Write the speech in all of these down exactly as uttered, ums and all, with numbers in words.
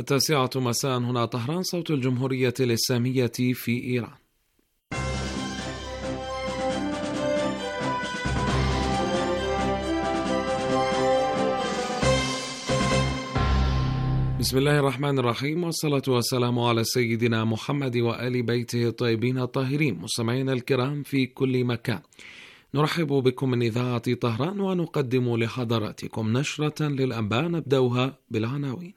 التاسعة مساء هنا طهران، صوت الجمهورية الإسلامية في إيران. بسم الله الرحمن الرحيم، والصلاة والسلام على سيدنا محمد وآل بيته الطيبين الطاهرين. مستمعينا الكرام في كل مكان، نرحب بكم من إذاعة طهران ونقدم لحضراتكم نشرة للأنباء نبدأها بالعناوين.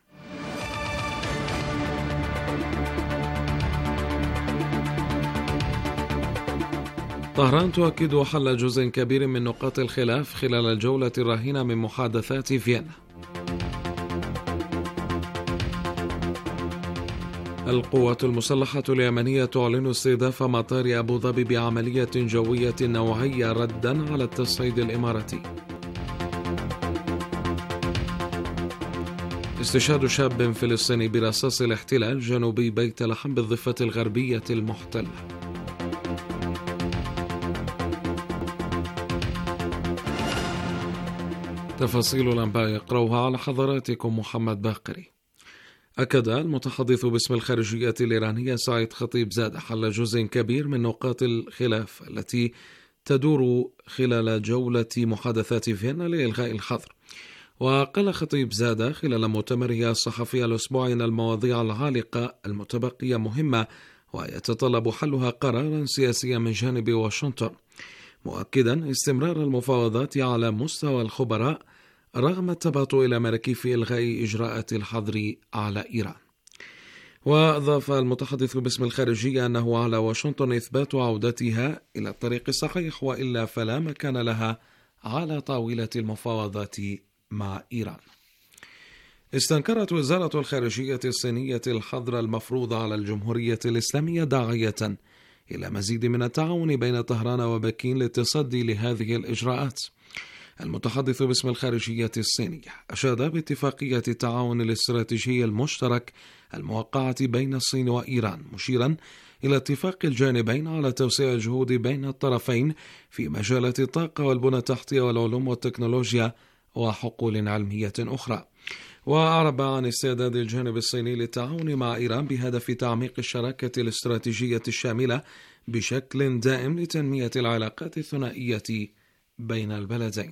طهران تؤكد حل جزء كبير من نقاط الخلاف خلال الجولة الراهنة من محادثات فيينا. القوات المسلحة اليمنية تعلن استهداف مطار أبو ظبي بعملية جوية نوعية ردا على التصعيد الإماراتي. استشهاد شاب فلسطيني برصاص الاحتلال جنوبي بيت لحم بالضفة الغربية المحتلة. تفاصيل الأنباء يقرأها على حضراتكم محمد باقري. أكد المتحدث باسم الخارجية الإيرانية سعيد خطيب زادة حل جزء كبير من نقاط الخلاف التي تدور خلال جولة محادثات فيينا لإلغاء الحظر. وقال خطيب زادة خلال مؤتمره الصحفي الأسبوعي أن المواضيع العالقة المتبقية مهمة ويتطلب حلها قرارا سياسيا من جانب واشنطن، مؤكدا استمرار المفاوضات على مستوى الخبراء رغم التباطؤ الأمريكي في إلغاء إجراءات الحظر على إيران. وأضاف المتحدث باسم الخارجية أنه على واشنطن إثبات عودتها إلى الطريق الصحيح، وإلا فلا مكان لها على طاولة المفاوضات مع إيران. استنكرت وزارة الخارجية الصينية الحظر المفروض على الجمهورية الإسلامية، داعية إلى مزيد من التعاون بين طهران وبكين للتصدي لهذه الإجراءات. المتحدث باسم الخارجية الصينية أشاد باتفاقية التعاون الاستراتيجي المشترك الموقعة بين الصين وإيران، مشيرا إلى اتفاق الجانبين على توسيع الجهود بين الطرفين في مجالات الطاقة والبنى التحتية والعلوم والتكنولوجيا وحقول علمية أخرى. وأعرب عن استعداد الجانب الصيني للتعاون مع إيران بهدف تعميق الشراكة الاستراتيجية الشاملة بشكل دائم لتنمية العلاقات الثنائية بين البلدين.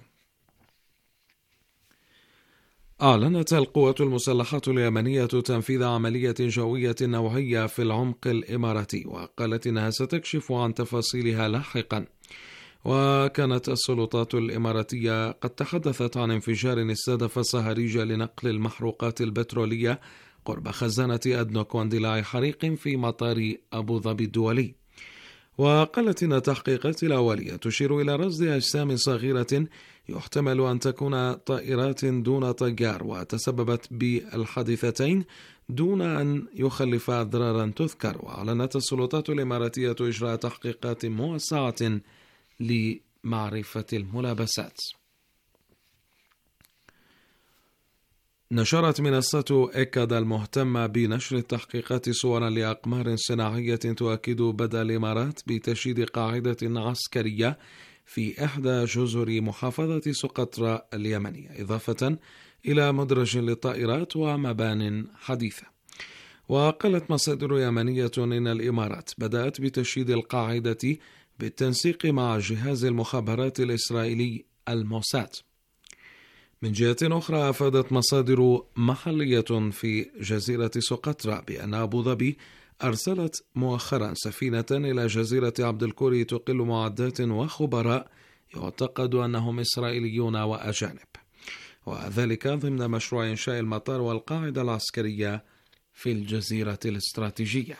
أعلنت القوات المسلحة اليمنية تنفيذ عملية جوية نوعية في العمق الإماراتي، وقالت إنها ستكشف عن تفاصيلها لاحقا. وكانت السلطات الإماراتية قد تحدثت عن انفجار استهدف صهاريج لنقل المحروقات البترولية قرب خزانة أدنوك واندلاع حريق في مطار أبو ظبي الدولي. وقالت إن التحقيقات الأولية تشير إلى رصد أجسام صغيرة يحتمل أن تكون طائرات دون طيار، وتسببت بالحادثتين دون أن يخلف أضرارا تذكر. وأعلنت السلطات الإماراتية إجراء تحقيقات موسعة لمعرفة الملابسات. نشرت منصة إيكاد المهتمة بنشر التحقيقات صورا لأقمار صناعية تؤكد بدء الإمارات بتشييد قاعدة عسكرية في إحدى جزر محافظة سقطرى اليمنية، إضافة إلى مدرج للطائرات ومبان حديثة. وقالت مصادر يمنية إن الإمارات بدأت بتشييد القاعدة بالتنسيق مع جهاز المخابرات الإسرائيلي الموساد. من جهة أخرى، أفادت مصادر محلية في جزيرة سقطرى بأن أبو ظبي أرسلت مؤخرا سفينة إلى جزيرة عبد الكوري تقل معدات وخبراء يعتقد أنهم إسرائيليون وأجانب، وذلك ضمن مشروع إنشاء المطار والقاعدة العسكرية في الجزيرة الاستراتيجية.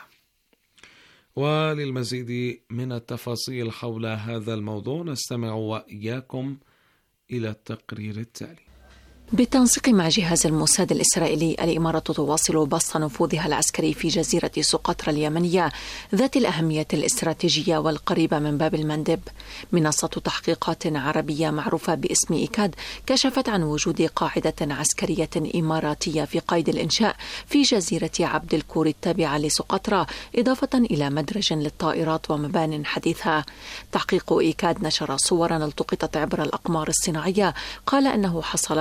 وللمزيد من التفاصيل حول هذا الموضوع نستمع وإياكم إلى التقرير التالي. بالتنسيق مع جهاز الموساد الإسرائيلي، الإمارات تواصل بسط نفوذها العسكري في جزيرة سقطرى اليمنية ذات الأهمية الاستراتيجية والقريبة من باب المندب. منصة تحقيقات عربية معروفة باسم إيكاد كشفت عن وجود قاعدة عسكرية إماراتية في قيد الإنشاء في جزيرة عبد الكور التابعة لسقطرى، إضافة إلى مدرج للطائرات ومبان حديثة. تحقيق إيكاد نشر صورا التقطت عبر الأقمار الصناعية قال أنه حصل عليها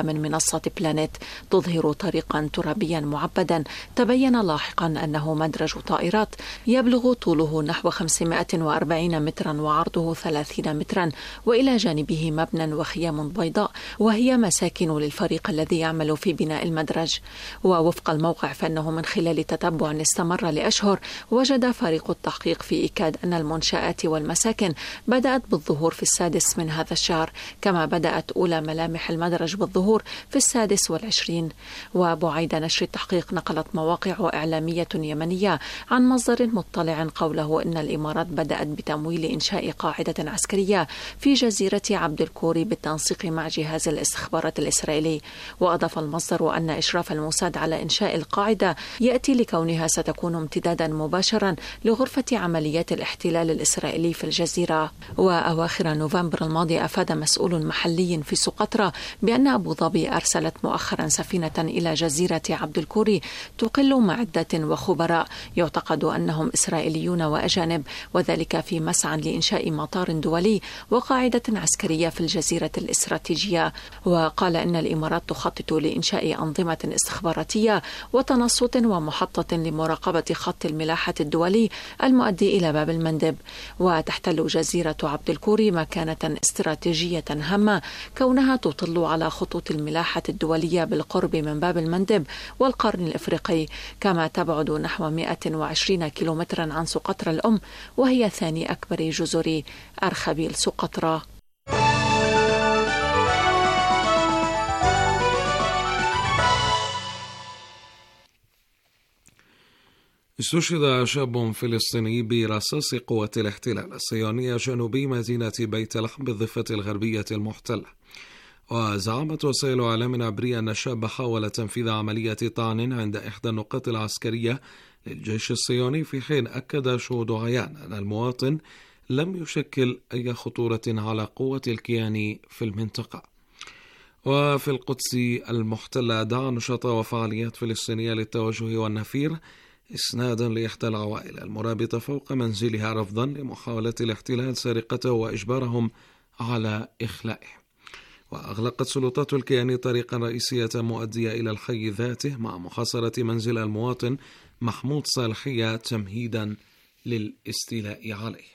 لها من منصة بلانيت تظهر طريقا ترابيا معبدا تبين لاحقا أنه مدرج طائرات يبلغ طوله نحو خمسمائة وأربعين مترا وعرضه ثلاثين مترا، وإلى جانبه مبنى وخيام بيضاء وهي مساكن للفريق الذي يعمل في بناء المدرج. ووفق الموقع فإنه من خلال تتبع استمر لأشهر وجد فريق التحقيق في إيكاد أن المنشآت والمساكن بدأت بالظهور في السادس من هذا الشهر، كما بدأت أولى ملامح المدرج بالظهور في السادس والعشرين. وبعيد نشر التحقيق نقلت مواقع إعلامية يمنية عن مصدر مطلع قوله إن الإمارات بدأت بتمويل إنشاء قاعدة عسكرية في جزيرة عبد الكوري بالتنسيق مع جهاز الاستخبارات الإسرائيلي. وأضاف المصدر أن إشراف الموساد على إنشاء القاعدة يأتي لكونها ستكون امتدادا مباشرا لغرفة عمليات الاحتلال الإسرائيلي في الجزيرة. وأواخر نوفمبر الماضي أفاد مسؤول محلي في سقطرى بأن أبو ظبي أرسلت مؤخرا سفينة إلى جزيرة عبد الكوري تقل معدة وخبراء يعتقد أنهم إسرائيليون وأجانب، وذلك في مسعى لإنشاء مطار دولي وقاعدة عسكرية في الجزيرة الاستراتيجية. وقال إن الإمارات تخطط لإنشاء أنظمة استخباراتية وتنصت ومحطة لمراقبة خط الملاحة الدولي المؤدي إلى باب المندب. وتحتل جزيرة عبد الكوري مكانة استراتيجية هامة كونها تطل على خطوط الملاحة الدولية بالقرب من باب المندب والقرن الإفريقي، كما تبعد نحو مئة وعشرين كيلومترا عن سقطرى الأم وهي ثاني أكبر جزر أرخبيل سقطرى. استشهد شاب فلسطيني برصاص قوات الاحتلال الصهيونية جنوبي مدينة بيت لحم بالضفة الغربية المحتلة. وزعمت وسائل إعلام عبرية أن الشاب حاول تنفيذ عملية طعن عند إحدى النقاط العسكرية للجيش الصهيوني، في حين أكد شهود عيان أن المواطن لم يشكل أي خطورة على قوة الكيان في المنطقة. وفي القدس المحتلة دعا نشطاء وفعاليات فلسطينية للتوجه والنفير إسنادا لإحدى العوائل المرابطة فوق منزلها رفضا لمحاولة الاحتلال سرقته وإجبارهم على إخلائه. وأغلقت سلطات الكيان طريقا رئيسية مؤدية إلى الحي ذاته مع محاصرة منزل المواطن محمود صالحية تمهيدا للاستيلاء عليه.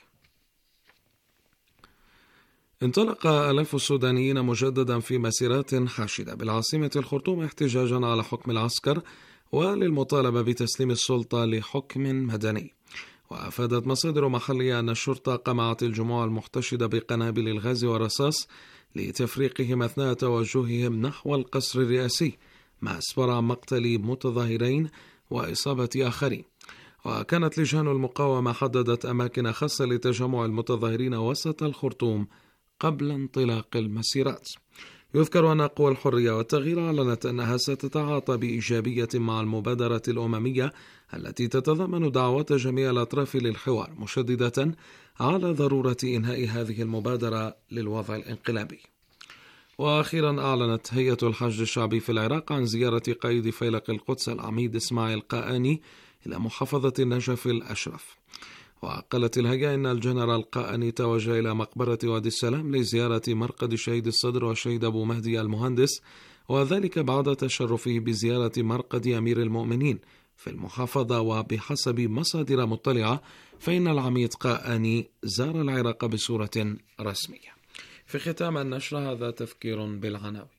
انطلق آلاف السودانيين مجددا في مسيرات حاشدة بالعاصمة الخرطوم احتجاجا على حكم العسكر وللمطالبة بتسليم السلطة لحكم مدني. وأفادت مصادر محلية أن الشرطة قمعت الجموع المحتشدة بقنابل الغاز والرصاص لتفريقهم أثناء توجههم نحو القصر الرئاسي، ما أسفر عن مقتل متظاهرين وإصابة آخرين. وكانت لجان المقاومة حددت أماكن خاصة لتجمع المتظاهرين وسط الخرطوم قبل انطلاق المسيرات. يذكر أن قوى الحرية والتغيير أعلنت أنها ستتعاطى بإيجابية مع المبادرة الأممية التي تتضمن دعوات جميع الأطراف للحوار، مشددة على ضرورة إنهاء هذه المبادرة للوضع الانقلابي. وأخيرا أعلنت هيئة الحشد الشعبي في العراق عن زيارة قائد فيلق القدس العميد إسماعيل قاآني إلى محافظة النجف الأشرف. وقالت الهيئة إن الجنرال قاآني توجه إلى مقبرة وادي السلام لزيارة مرقد شهيد الصدر والشهيد أبو مهدي المهندس، وذلك بعد تشرفه بزيارة مرقد أمير المؤمنين في المحافظة. وبحسب مصادر مطلعة فإن العميد قاآني زار العراق بصورة رسمية. في ختام النشر هذا تفكير بالعناوين.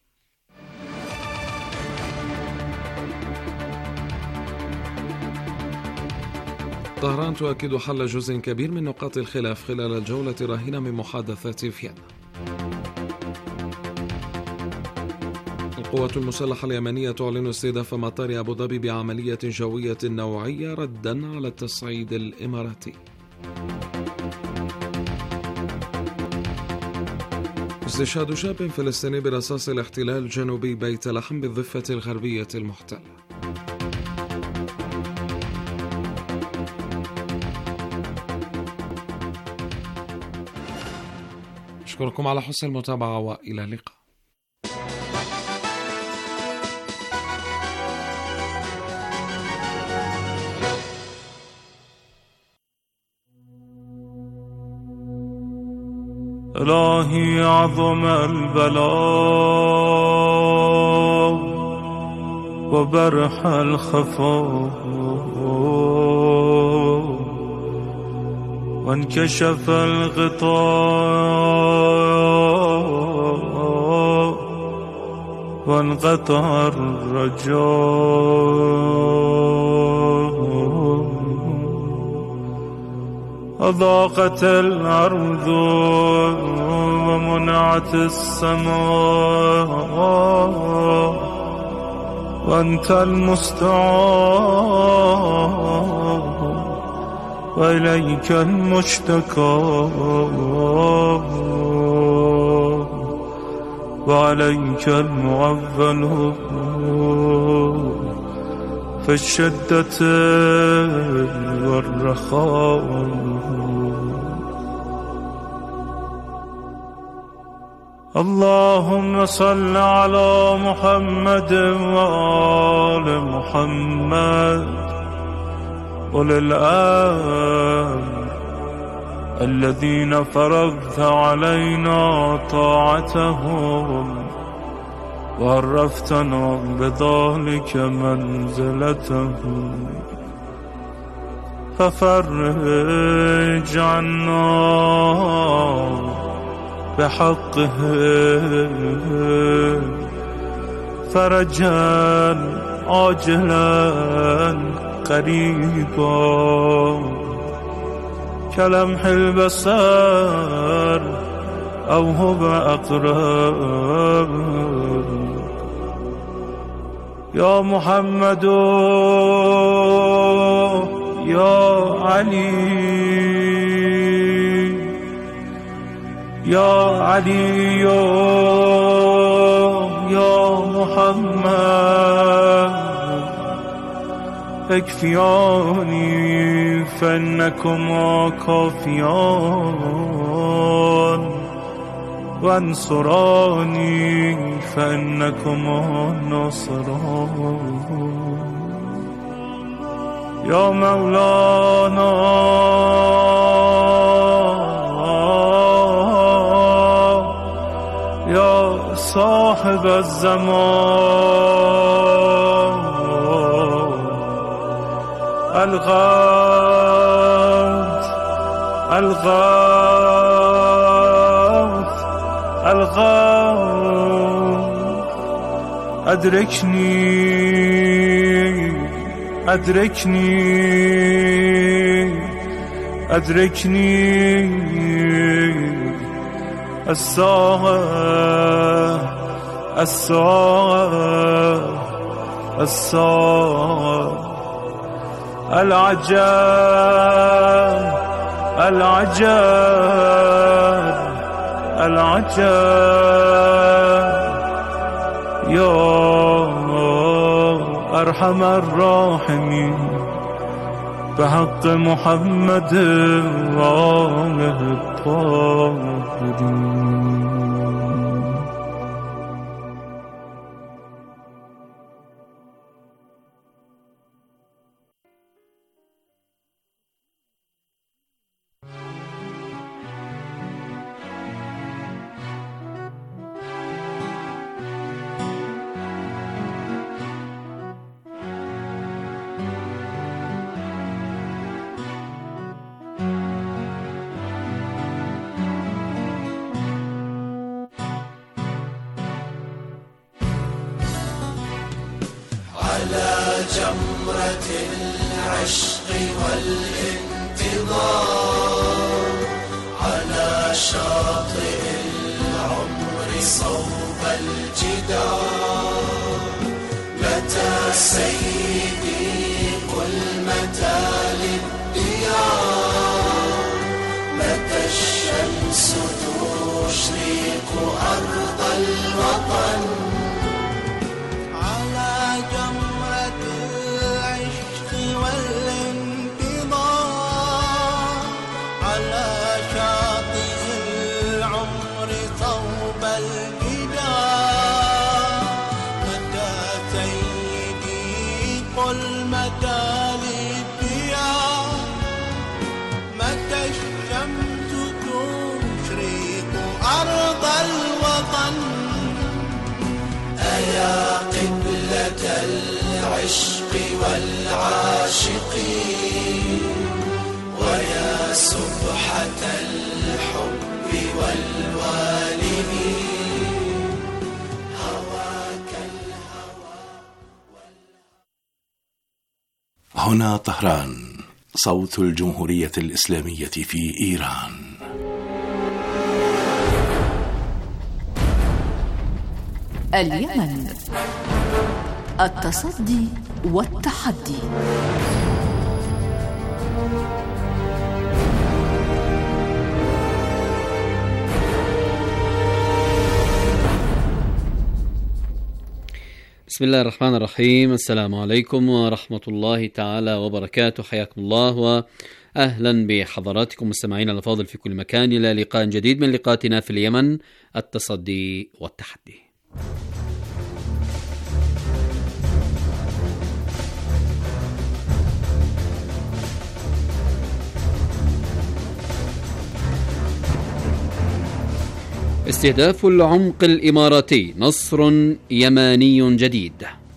طهران تؤكد حل جزء كبير من نقاط الخلاف خلال الجولة الراهنة من محادثات فيينا. القوات المسلحة اليمنية تعلن استهداف مطار أبو ظبي بعملية جوية نوعية ردا على التصعيد الإماراتي. استشهاد شاب فلسطيني برصاص الاحتلال جنوبي بيت لحم بالضفة الغربية المحتلة. أشكركم على حسن المتابعة وإلى اللقاء. إلهي عظم البلاء وبرح الخفا وانكشف الغطاء وانقطع الرجاء أضاقت الأرض ومنعت السماء وأنت المستعان وإليك المشتكى وعليك المعول في الشدة والرخاء. اللهم صل على محمد وآل محمد أولي الأمر الذين فرضت علينا طاعتهم وعرفتنا بذلك منزلتهم، ففرج عنا بحقهم فرجا عاجلا قريبا كلمح البصر أو هو أقرب. يا محمد يا علي يا علي يا محمد اكفياني فإنكما كافيان وانصراني فإنكما ناصران. يا مولانا يا صاحب الزمان الغوث الغوث الغوث أدركني أدركني أدركني الساعة الساعة الساعة العجاب العجاب العجاب. يا أرحم الراحمين بحق محمد وآله الطاهرين. على جمرة العشق والانتظار على شاطئ العمر صوب الجدار. متى سيدي قل متى للديار، متى الشمس تشرق أرض الوطن. يا قبلة العشق والعاشقين ويا سبحة الحب والوالدين هواك الهوى. هنا طهران، صوت الجمهورية الإسلامية في إيران. اليمن، التصدي والتحدي. بسم الله الرحمن الرحيم. السلام عليكم ورحمة الله تعالى وبركاته. حياكم الله وأهلا بحضراتكم مستمعين الأفاضل في كل مكان إلى لقاء جديد من لقاءاتنا في اليمن، التصدي والتحدي. استهداف العمق الإماراتي، نصر يماني جديد.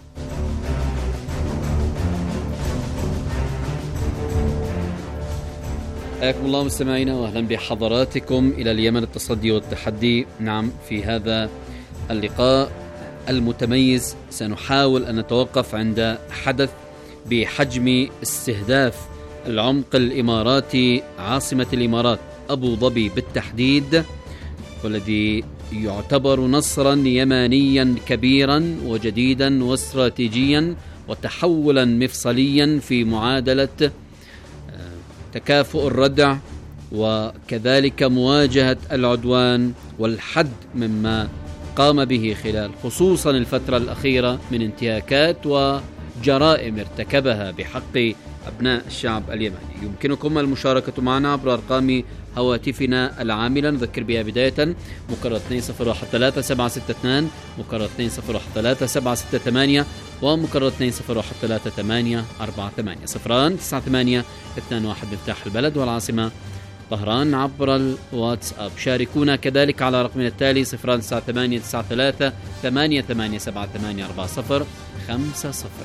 حياكم الله مستمعينا واهلا بحضراتكم الى اليمن، التصدي والتحدي. نعم، في هذا اللقاء المتميز سنحاول ان نتوقف عند حدث بحجم استهداف العمق الإماراتي، عاصمة الإمارات أبو ظبي بالتحديد، والذي يعتبر نصرا يمانيا كبيرا وجديدا واستراتيجيا وتحولا مفصليا في معادلة تكافؤ الردع وكذلك مواجهة العدوان والحد مما قام به خلال خصوصا الفترة الأخيرة من انتهاكات وجرائم ارتكبها بحق أبناء الشعب اليمني. يمكنكم المشاركة معنا عبر أرقام هواتفنا العاملة، نذكر بها بداية: مكرر اثنين صفر واحد ثلاثة سبعة ستة اثنين، مكرر اثنين صفر واحد ثلاثة سبعة ستة ثمانية، ومكرر اثنين صفر واحد ثلاثة ثمانية أربعة ثمانية. صفران تسعة ثمانية اثنان واحد مفتاح البلد والعاصمة طهران عبر الواتساب. شاركونا كذلك على رقمنا التالي صفران تسعة ثمانية تسعة ثلاثة ثمانية ثمانية سبعة ثمانية أربعة صفر خمسة صفر.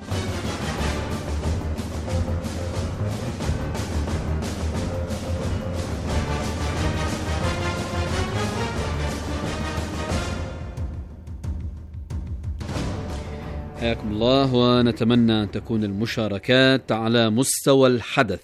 حياكم الله، ونتمنى أن تكون المشاركات على مستوى الحدث.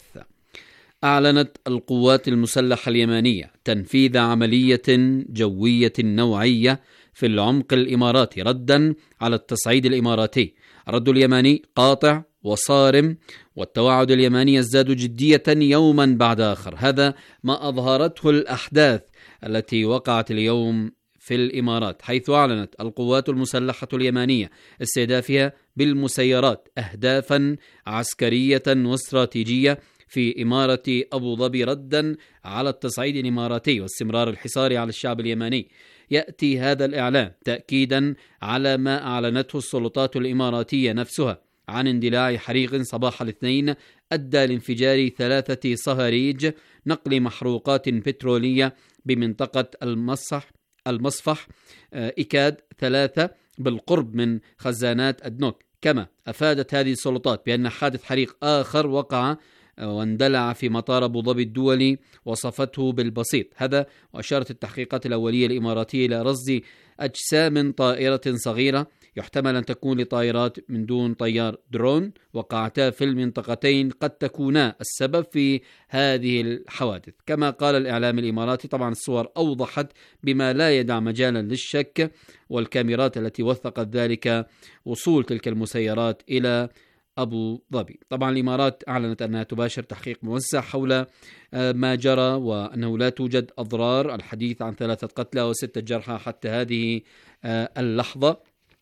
أعلنت القوات المسلحة اليمانية تنفيذ عملية جوية نوعية في العمق الإماراتي ردا على التصعيد الإماراتي. الرد اليماني قاطع وصارم، والتوعد اليماني يزداد جدية يوما بعد آخر. هذا ما أظهرته الأحداث التي وقعت اليوم في الإمارات، حيث أعلنت القوات المسلحة اليمانية استهدافها بالمسيرات أهدافا عسكرية واستراتيجية في إمارة أبو ظبي ردا على التصعيد الإماراتي واستمرار الحصار على الشعب اليماني. يأتي هذا الإعلان تأكيدا على ما أعلنته السلطات الإماراتية نفسها عن اندلاع حريق صباح الاثنين أدى لانفجار ثلاثة صهاريج نقل محروقات بترولية بمنطقة المصح المصفح إيكاد ثلاثة بالقرب من خزانات أدنوك. كما أفادت هذه السلطات بأن حادث حريق آخر وقع واندلع في مطار أبو ظبي الدولي وصفته بالبسيط. هذا وأشارت التحقيقات الأولية الإماراتية إلى رصد أجسام طائرة صغيرة يحتمل أن تكون لطائرات من دون طيار درون وقعتا في المنطقتين قد تكونا السبب في هذه الحوادث. كما قال الإعلام الإماراتي، طبعا الصور أوضحت بما لا يدع مجالا للشك، والكاميرات التي وثقت ذلك وصول تلك المسيرات إلى أبو ظبي. طبعا الإمارات أعلنت أنها تباشر تحقيق موسع حول ما جرى وأنه لا توجد أضرار. الحديث عن ثلاثة قتلى وستة جرحى حتى هذه اللحظة.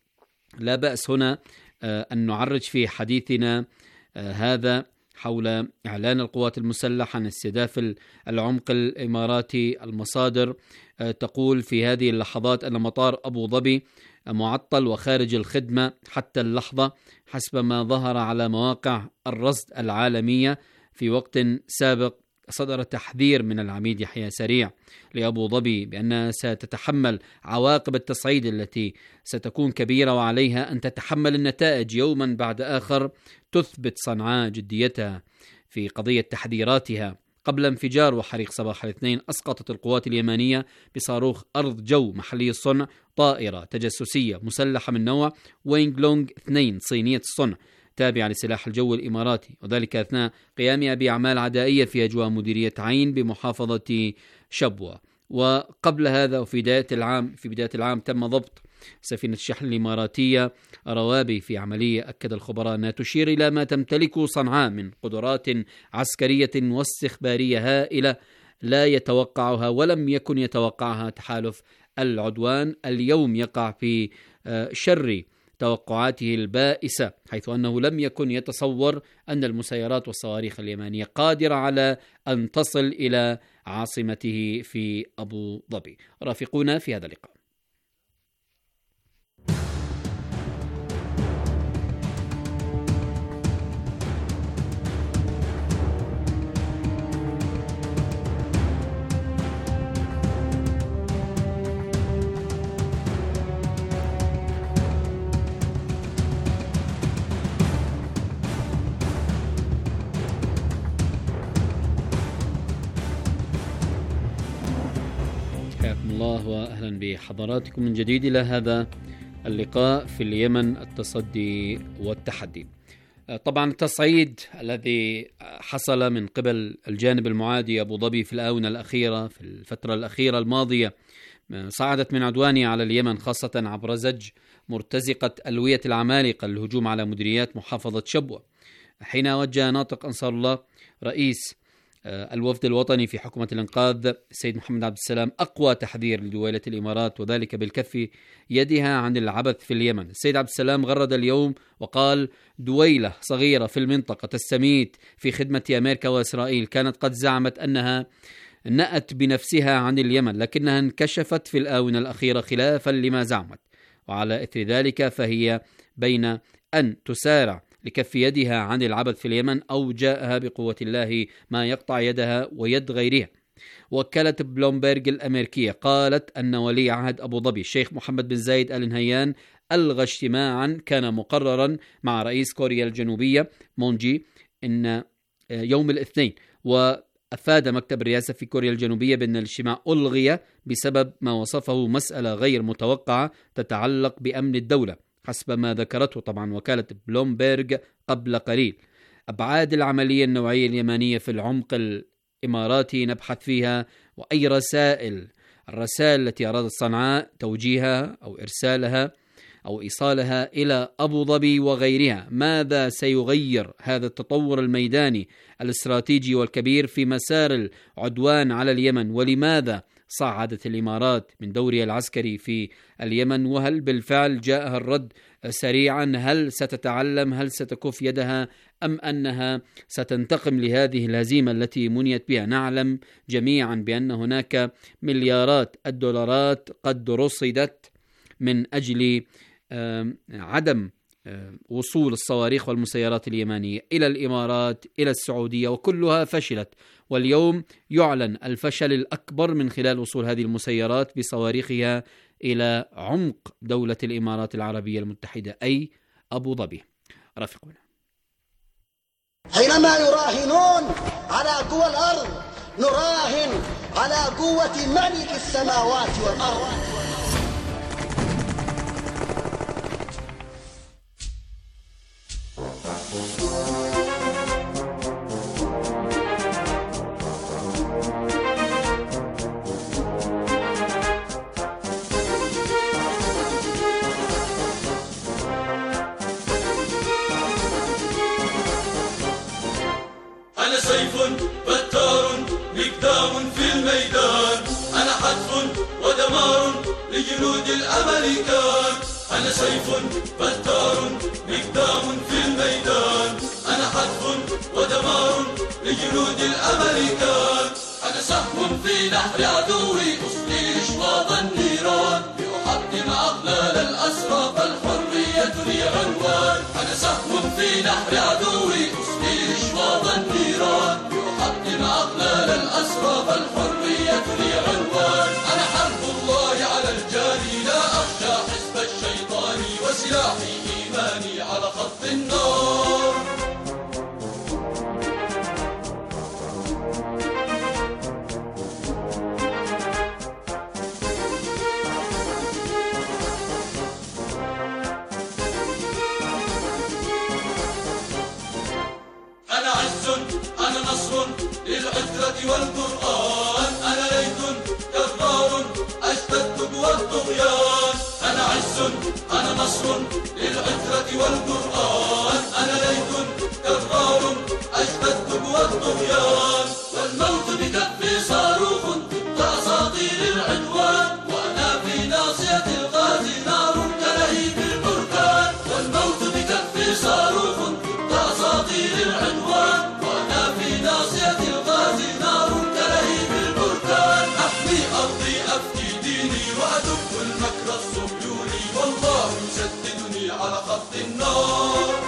لا بأس هنا أن نعرج في حديثنا هذا حول إعلان القوات المسلحة عن استهداف العمق الإماراتي. المصادر تقول في هذه اللحظات أن مطار أبو ظبي معطل وخارج الخدمة حتى اللحظة حسب ما ظهر على مواقع الرصد العالمية. في وقت سابق صدر تحذير من العميد يحيى سريع لأبو ظبي بأنها ستتحمل عواقب التصعيد التي ستكون كبيرة، وعليها أن تتحمل النتائج يوما بعد آخر. تثبت صنعاء جديتها في قضية تحذيراتها. قبل انفجار وحريق صباح الاثنين أسقطت القوات اليمنية بصاروخ أرض جو محلي الصنع طائرة تجسسية مسلحة من نوع وينغ لونغ اثنين صينية الصنع تابعة لسلاح الجو الإماراتي، وذلك أثناء قيامها بأعمال عدائية في أجواء مديرية عين بمحافظة شبوة. وقبل هذا وفي بداية العام في بداية العام تم ضبط سفينة الشحن الإماراتية روابي في عملية أكد الخبراء أنها تشير إلى ما تمتلكه صنعاء من قدرات عسكرية واستخبارية هائلة لا يتوقعها ولم يكن يتوقعها تحالف العدوان. اليوم يقع في شر توقعاته البائسة، حيث أنه لم يكن يتصور أن المسيرات والصواريخ اليمنية قادرة على أن تصل إلى عاصمته في أبو ظبي. رافقونا في هذا اللقاء. الله وأهلا بحضراتكم من جديد إلى هذا اللقاء في اليمن، التصدي والتحدي. طبعا التصعيد الذي حصل من قبل الجانب المعادي أبو ظبي في الآونة الأخيرة في الفترة الأخيرة الماضية صعدت من عدوانه على اليمن، خاصة عبر زج مرتزقة ألوية العمالقة الهجوم على مديريات محافظة شبوة، حين وجه ناطق أنصار الله رئيس الوفد الوطني في حكومة الإنقاذ السيد محمد عبد السلام أقوى تحذير لدولة الإمارات، وذلك بالكف يدها عن العبث في اليمن. السيد عبد السلام غرد اليوم وقال: دويلة صغيرة في المنطقة تستميت في خدمة أمريكا وإسرائيل كانت قد زعمت أنها نأت بنفسها عن اليمن، لكنها انكشفت في الآونة الأخيرة خلافا لما زعمت، وعلى إثر ذلك فهي بين أن تسارع لكف يدها عن العبث في اليمن أو جاءها بقوة الله ما يقطع يدها ويد غيرها. وكالة بلومبرج الأمريكية قالت أن ولي عهد أبو ظبي الشيخ محمد بن زايد آل نهيان ألغى اجتماعا كان مقررا مع رئيس كوريا الجنوبية مون جي إن يوم الاثنين، وأفاد مكتب الرئاسة في كوريا الجنوبية بأن الاجتماع ألغي بسبب ما وصفه مسألة غير متوقعة تتعلق بأمن الدولة حسب ما ذكرته طبعا وكالة بلومبرج قبل قليل. أبعاد العملية النوعية اليمنية في العمق الإماراتي نبحث فيها، وأي رسائل الرسائل التي أرادت صنعاء توجيهها أو إرسالها أو إيصالها إلى أبو ظبي وغيرها. ماذا سيغير هذا التطور الميداني الاستراتيجي والكبير في مسار العدوان على اليمن؟ ولماذا صعدت الإمارات من دورها العسكري في اليمن؟ وهل بالفعل جاءها الرد سريعا؟ هل ستتعلم؟ هل ستكف يدها؟ أم أنها ستنتقم لهذه الهزيمة التي منيت بها؟ نعلم جميعا بأن هناك مليارات الدولارات قد رصدت من أجل عدم وصول الصواريخ والمسيرات اليمنية إلى الإمارات إلى السعودية، وكلها فشلت. واليوم يعلن الفشل الأكبر من خلال وصول هذه المسيرات بصواريخها إلى عمق دولة الإمارات العربية المتحدة أي أبو ظبي. رافقونا. حينما يراهنون على قوى الأرض نراهن على قوة ملك السماوات والأرض. أنا سيف بتار مقدام في الميدان، أنا حتف ودمار لجنود الأمريكان. أنا سيف بتار مقدام في الميدان، أنا حتف ودمار لجنود الأمريكان. أنا سهم في نحر عدوي أصلي إشواط النيران، لأحطم أغلال الأسرى فالحرية لي عنوان. أنا سهم في نحر عدوي أصلي إشواط النيران، لأحطم أغلال النصر فالحرية لي عنوان. أنا حرب الله على الجاني لا أخشى حزب الشيطان وسلاحي إيماني على خط النار. أنا عز أنا نصر للعترة والقرآن. أنا ليث جرار أشتد قوى الطغيان. أنا عز أنا نصر للعترة والقرآن. أنا ليث جرار أشتد قوى الطغيان. والموت بكفي صاروخ ضد أساطير العدوان. وأنا في ناصية الغازي نار كلهيب البركان. والموت بكفي صاروخ ضد أساطير العدوان. وأنا في ناصية الغازي نار كلهيب البركان. أحمي أرضي أفدي ديني وأدب المكر الصهيوني. والله يسددني على خط النار.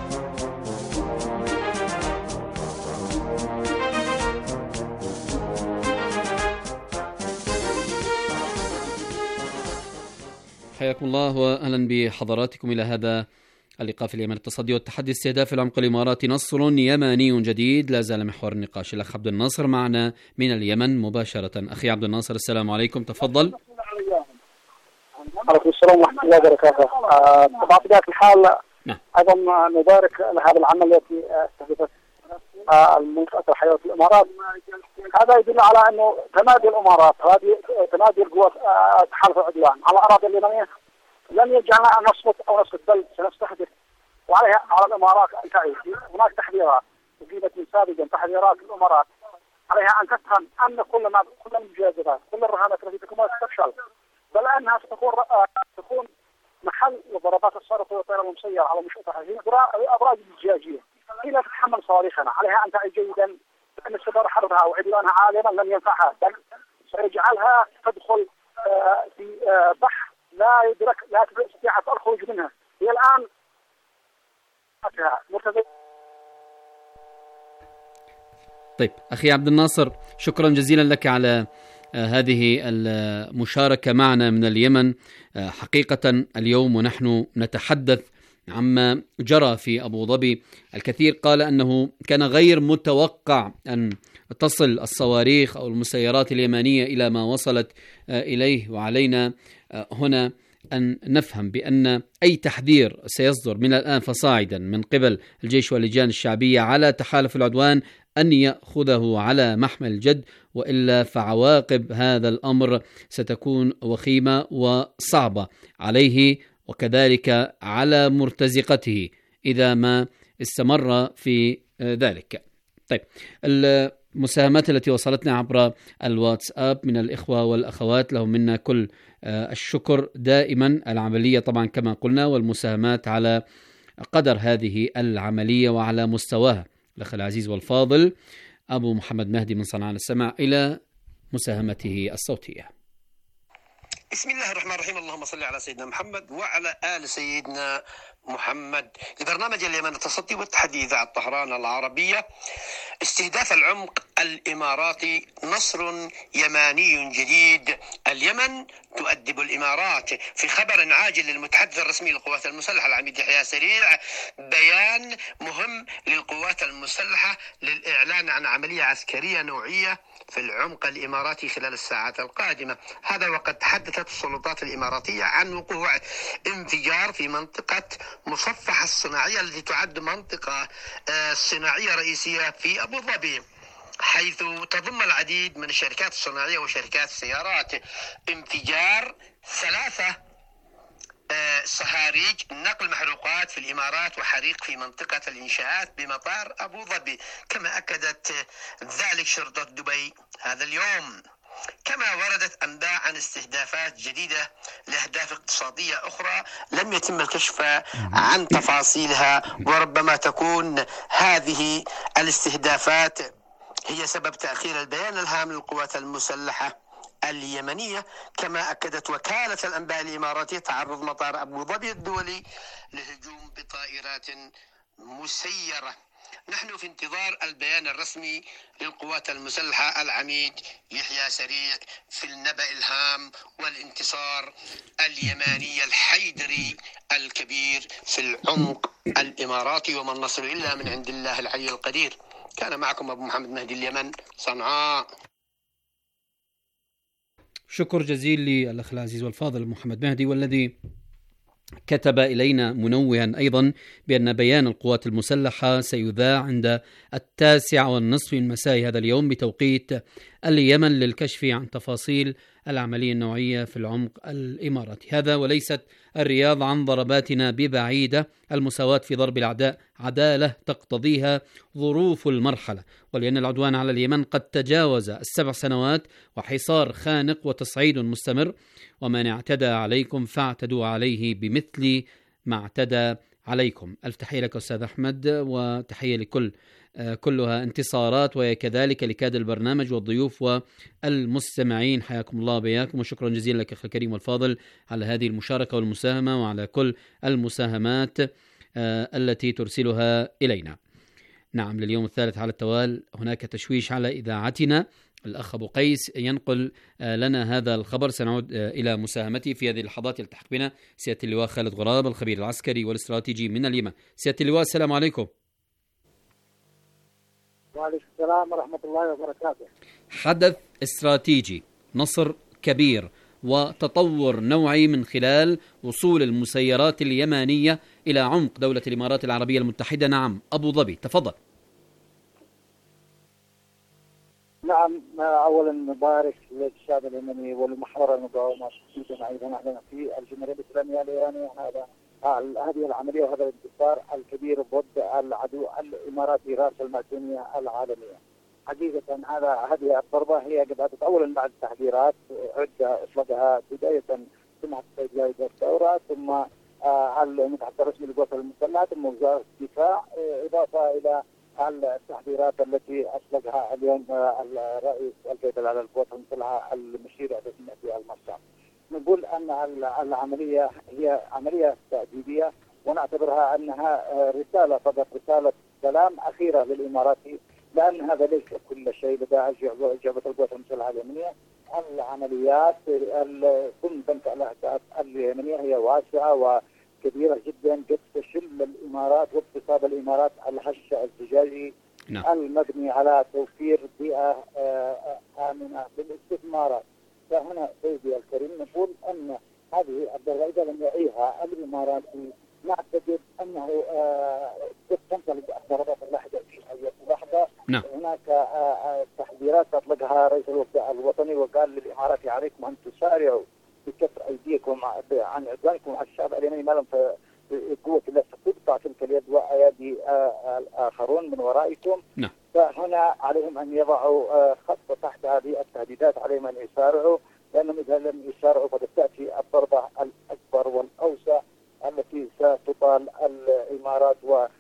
حياكم الله وأهلا بحضراتكم إلى هذا اللقاء في اليمن. التصدي والتحدي استهداف العمق الإماراتي نصر يماني جديد. لا زال محور النقاش. الأخ عبد الناصر معنا من اليمن مباشرة. أخي عبد الناصر السلام عليكم، تفضل. عليكم السلام ورحمة الله وبركاته. طبعا في ذات الحال نعم. أيضا نبارك لهذا العمل التي استهدفت المنطقة الحيوية في الإمارات. هذا يدل على أنه تمادي الإمارات، هذه تمادي القوات تحالف العدوان على الأراضي اليمنية لن يجعلنا أن نصمت أو نسكت، بل سنستهدف. وعليها على الإمارات أن تعيش. هناك تحذيرات وجدت من سابقا، تحذيرات الإمارات عليها أن تفهم أن كل ما كل المجازفات كل الرهانات التي تكون ستفشل، بل أنها ستكون تكون محل لضربات الصاروخ والطيران المسيرة على منشأتها. هي أبراج الزجاجية، هي لا تتحمل صواريخنا. عليها أن تعي جيدا أن استمرار حربها وعدوانها عالما لن ينفعها، بل سيجعلها تدخل في بحر لا يدرك لا تستطيع الخروج منها. هي الآن مرتبطة. طيب أخي عبد الناصر، شكرا جزيلا لك على هذه المشاركة معنا من اليمن. حقيقة اليوم ونحن نتحدث عما جرى في أبو ظبي، الكثير قال أنه كان غير متوقع أن تصل الصواريخ أو المسيرات اليمنية إلى ما وصلت إليه. وعلينا هنا أن نفهم بأن أي تحذير سيصدر من الآن فصاعدا من قبل الجيش واللجان الشعبية على تحالف العدوان أن يأخذه على محمل الجد، وإلا فعواقب هذا الأمر ستكون وخيمة وصعبة عليه وكذلك على مرتزقته إذا ما استمر في ذلك. طيب، المساهمات التي وصلتنا عبر الواتساب من الإخوة والأخوات لهم منا كل الشكر دائما. العملية طبعا كما قلنا والمساهمات على قدر هذه العملية وعلى مستواها. الأخ العزيز والفاضل أبو محمد مهدي من صنعاء السمع إلى مساهمته الصوتية. بسم الله الرحمن الرحيم. اللهم صل على سيدنا محمد وعلى آل سيدنا محمد. لبرنامج اليمن التصدي والتحدي إذاعة طهران العربية. استهداف العمق الإماراتي نصر يماني جديد. اليمن تؤدب الإمارات. في خبر عاجل للمتحدث الرسمي للقوات المسلحة العميد يحيى سريع بيان مهم للقوات المسلحة للإعلان عن عملية عسكرية نوعية في العمق الإماراتي خلال الساعات القادمة. هذا وقد تحدثت السلطات الإماراتية عن وقوع انفجار في منطقة مصفح الصناعية التي تعد منطقة صناعية رئيسية في أبو ظبي، حيث تضم العديد من الشركات الصناعية وشركات السيارات. انفجار ثلاثة صهاريج نقل محروقات في الإمارات وحريق في منطقة الإنشاءات بمطار أبو ظبي، كما أكدت ذلك شرطة دبي هذا اليوم. كما وردت أنباء عن استهدافات جديدة لأهداف اقتصادية أخرى لم يتم الكشف عن تفاصيلها، وربما تكون هذه الاستهدافات هي سبب تأخير البيان الهام للقوات المسلحة اليمنية. كما أكدت وكالة الأنباء الإماراتية تعرض مطار أبو ظبي الدولي لهجوم بطائرات مسيرة. نحن في انتظار البيان الرسمي للقوات المسلحة العميد يحيى سريع في النبأ الهام والانتصار اليماني الحيدري الكبير في العمق الإماراتي، وما النصر إلا من عند الله العلي القدير. كان معكم أبو محمد مهدي اليمن، صنعاء. شكر جزيل للأخ العزيز والفاضل محمد مهدي، والذي كتب إلينا منوها أيضا بأن بيان القوات المسلحة سيذاع عند التاسعة والنصف من مساء هذا اليوم بتوقيت اليمن للكشف عن تفاصيل العملية النوعية في العمق الإماراتي. هذا وليست الرياض عن ضرباتنا ببعيدة، المساواة في ضرب الأعداء عدالة تقتضيها ظروف المرحلة، ولأن العدوان على اليمن قد تجاوز السبع سنوات وحصار خانق وتصعيد مستمر، ومن اعتدى عليكم فاعتدوا عليه بمثل ما اعتدى عليكم. ألف تحية لك أستاذ أحمد، وتحية لكل كلها انتصارات، وكذلك لكادر البرنامج والضيوف والمستمعين. حياكم الله بياكم، وشكرا جزيلا لك أخي الكريم والفاضل على هذه المشاركة والمساهمة، وعلى كل المساهمات التي ترسلها إلينا. نعم، لليوم الثالث على التوال هناك تشويش على إذاعتنا. الأخ أبو قيس ينقل لنا هذا الخبر، سنعود إلى مساهمته في هذه اللحظات. يلتحق بنا سيادة اللواء خالد غراب، الخبير العسكري والاستراتيجي من اليمن. سيادة اللواء، السلام عليكم. وعليكم السلام ورحمة الله وبركاته. حدث استراتيجي، نصر كبير وتطور نوعي من خلال وصول المسيرات اليمانية إلى عمق دولة الإمارات العربية المتحدة، نعم أبو ظبي، تفضل. نعم، أولا نبارك للشعب اليمني والمحور المقاومة أيضا أهلا في الجمهورية الإسلامية الإيرانية. هذا هذه العملية وهذا الانتصار الكبير ضد العدو الإماراتي رأس المأدونية العالمية. حقيقة هذا هذه الضربة هي قد أتت أولا بعد تحذيرات عدة أطلقها بداية سمعة السيد جايد الثورة، ثم المتحدث الرسمي للقوات المسلحة، ثم وزارة الدفاع، إضافة إلى التحذيرات التي أطلقها اليوم الرئيس القائد على القوات المسلحة المشير في المرشد. نقول أن العملية هي عملية تأديبية، ونعتبرها أنها رسالة فقط، رسالة سلام أخيرة للإماراتي، لأن هذا ليس كل شيء لدى جعبة القوات المسلحة اليمنية. العمليات ثم تنفع الأهداف اليمنية هي واسعة وكبيرة جدا، قد تشل الإمارات واقتصاد الإمارات الهش الزجاجي نعم. المبني على توفير بيئة آمنة للاستثمارات. فهنا سيدي الكريم نقول أن هذه الضربة إذا لم يعيها الإماراتي نعتقد أنه تنطلق الضربات اللاحقة في أي لحظة. نعم. هناك تحذيرات أطلقها رئيس الوفد الوطني وقال للإمارات عليكم أن تسارعوا بكسر أيديكم عن عدوانكم على الشعب اليمني، ما لم قوة الله ستقطع تلك اليد وأيادي الآخرون من ورائكم. نعم. فهنا عليهم أن يضعوا خط تحت هذه التهديدات، عليهم أن يسارعوا، لأنهم إذا لم يسارعوا فقد تأتي الضربة الأكبر والأوسع التي ستطال الإمارات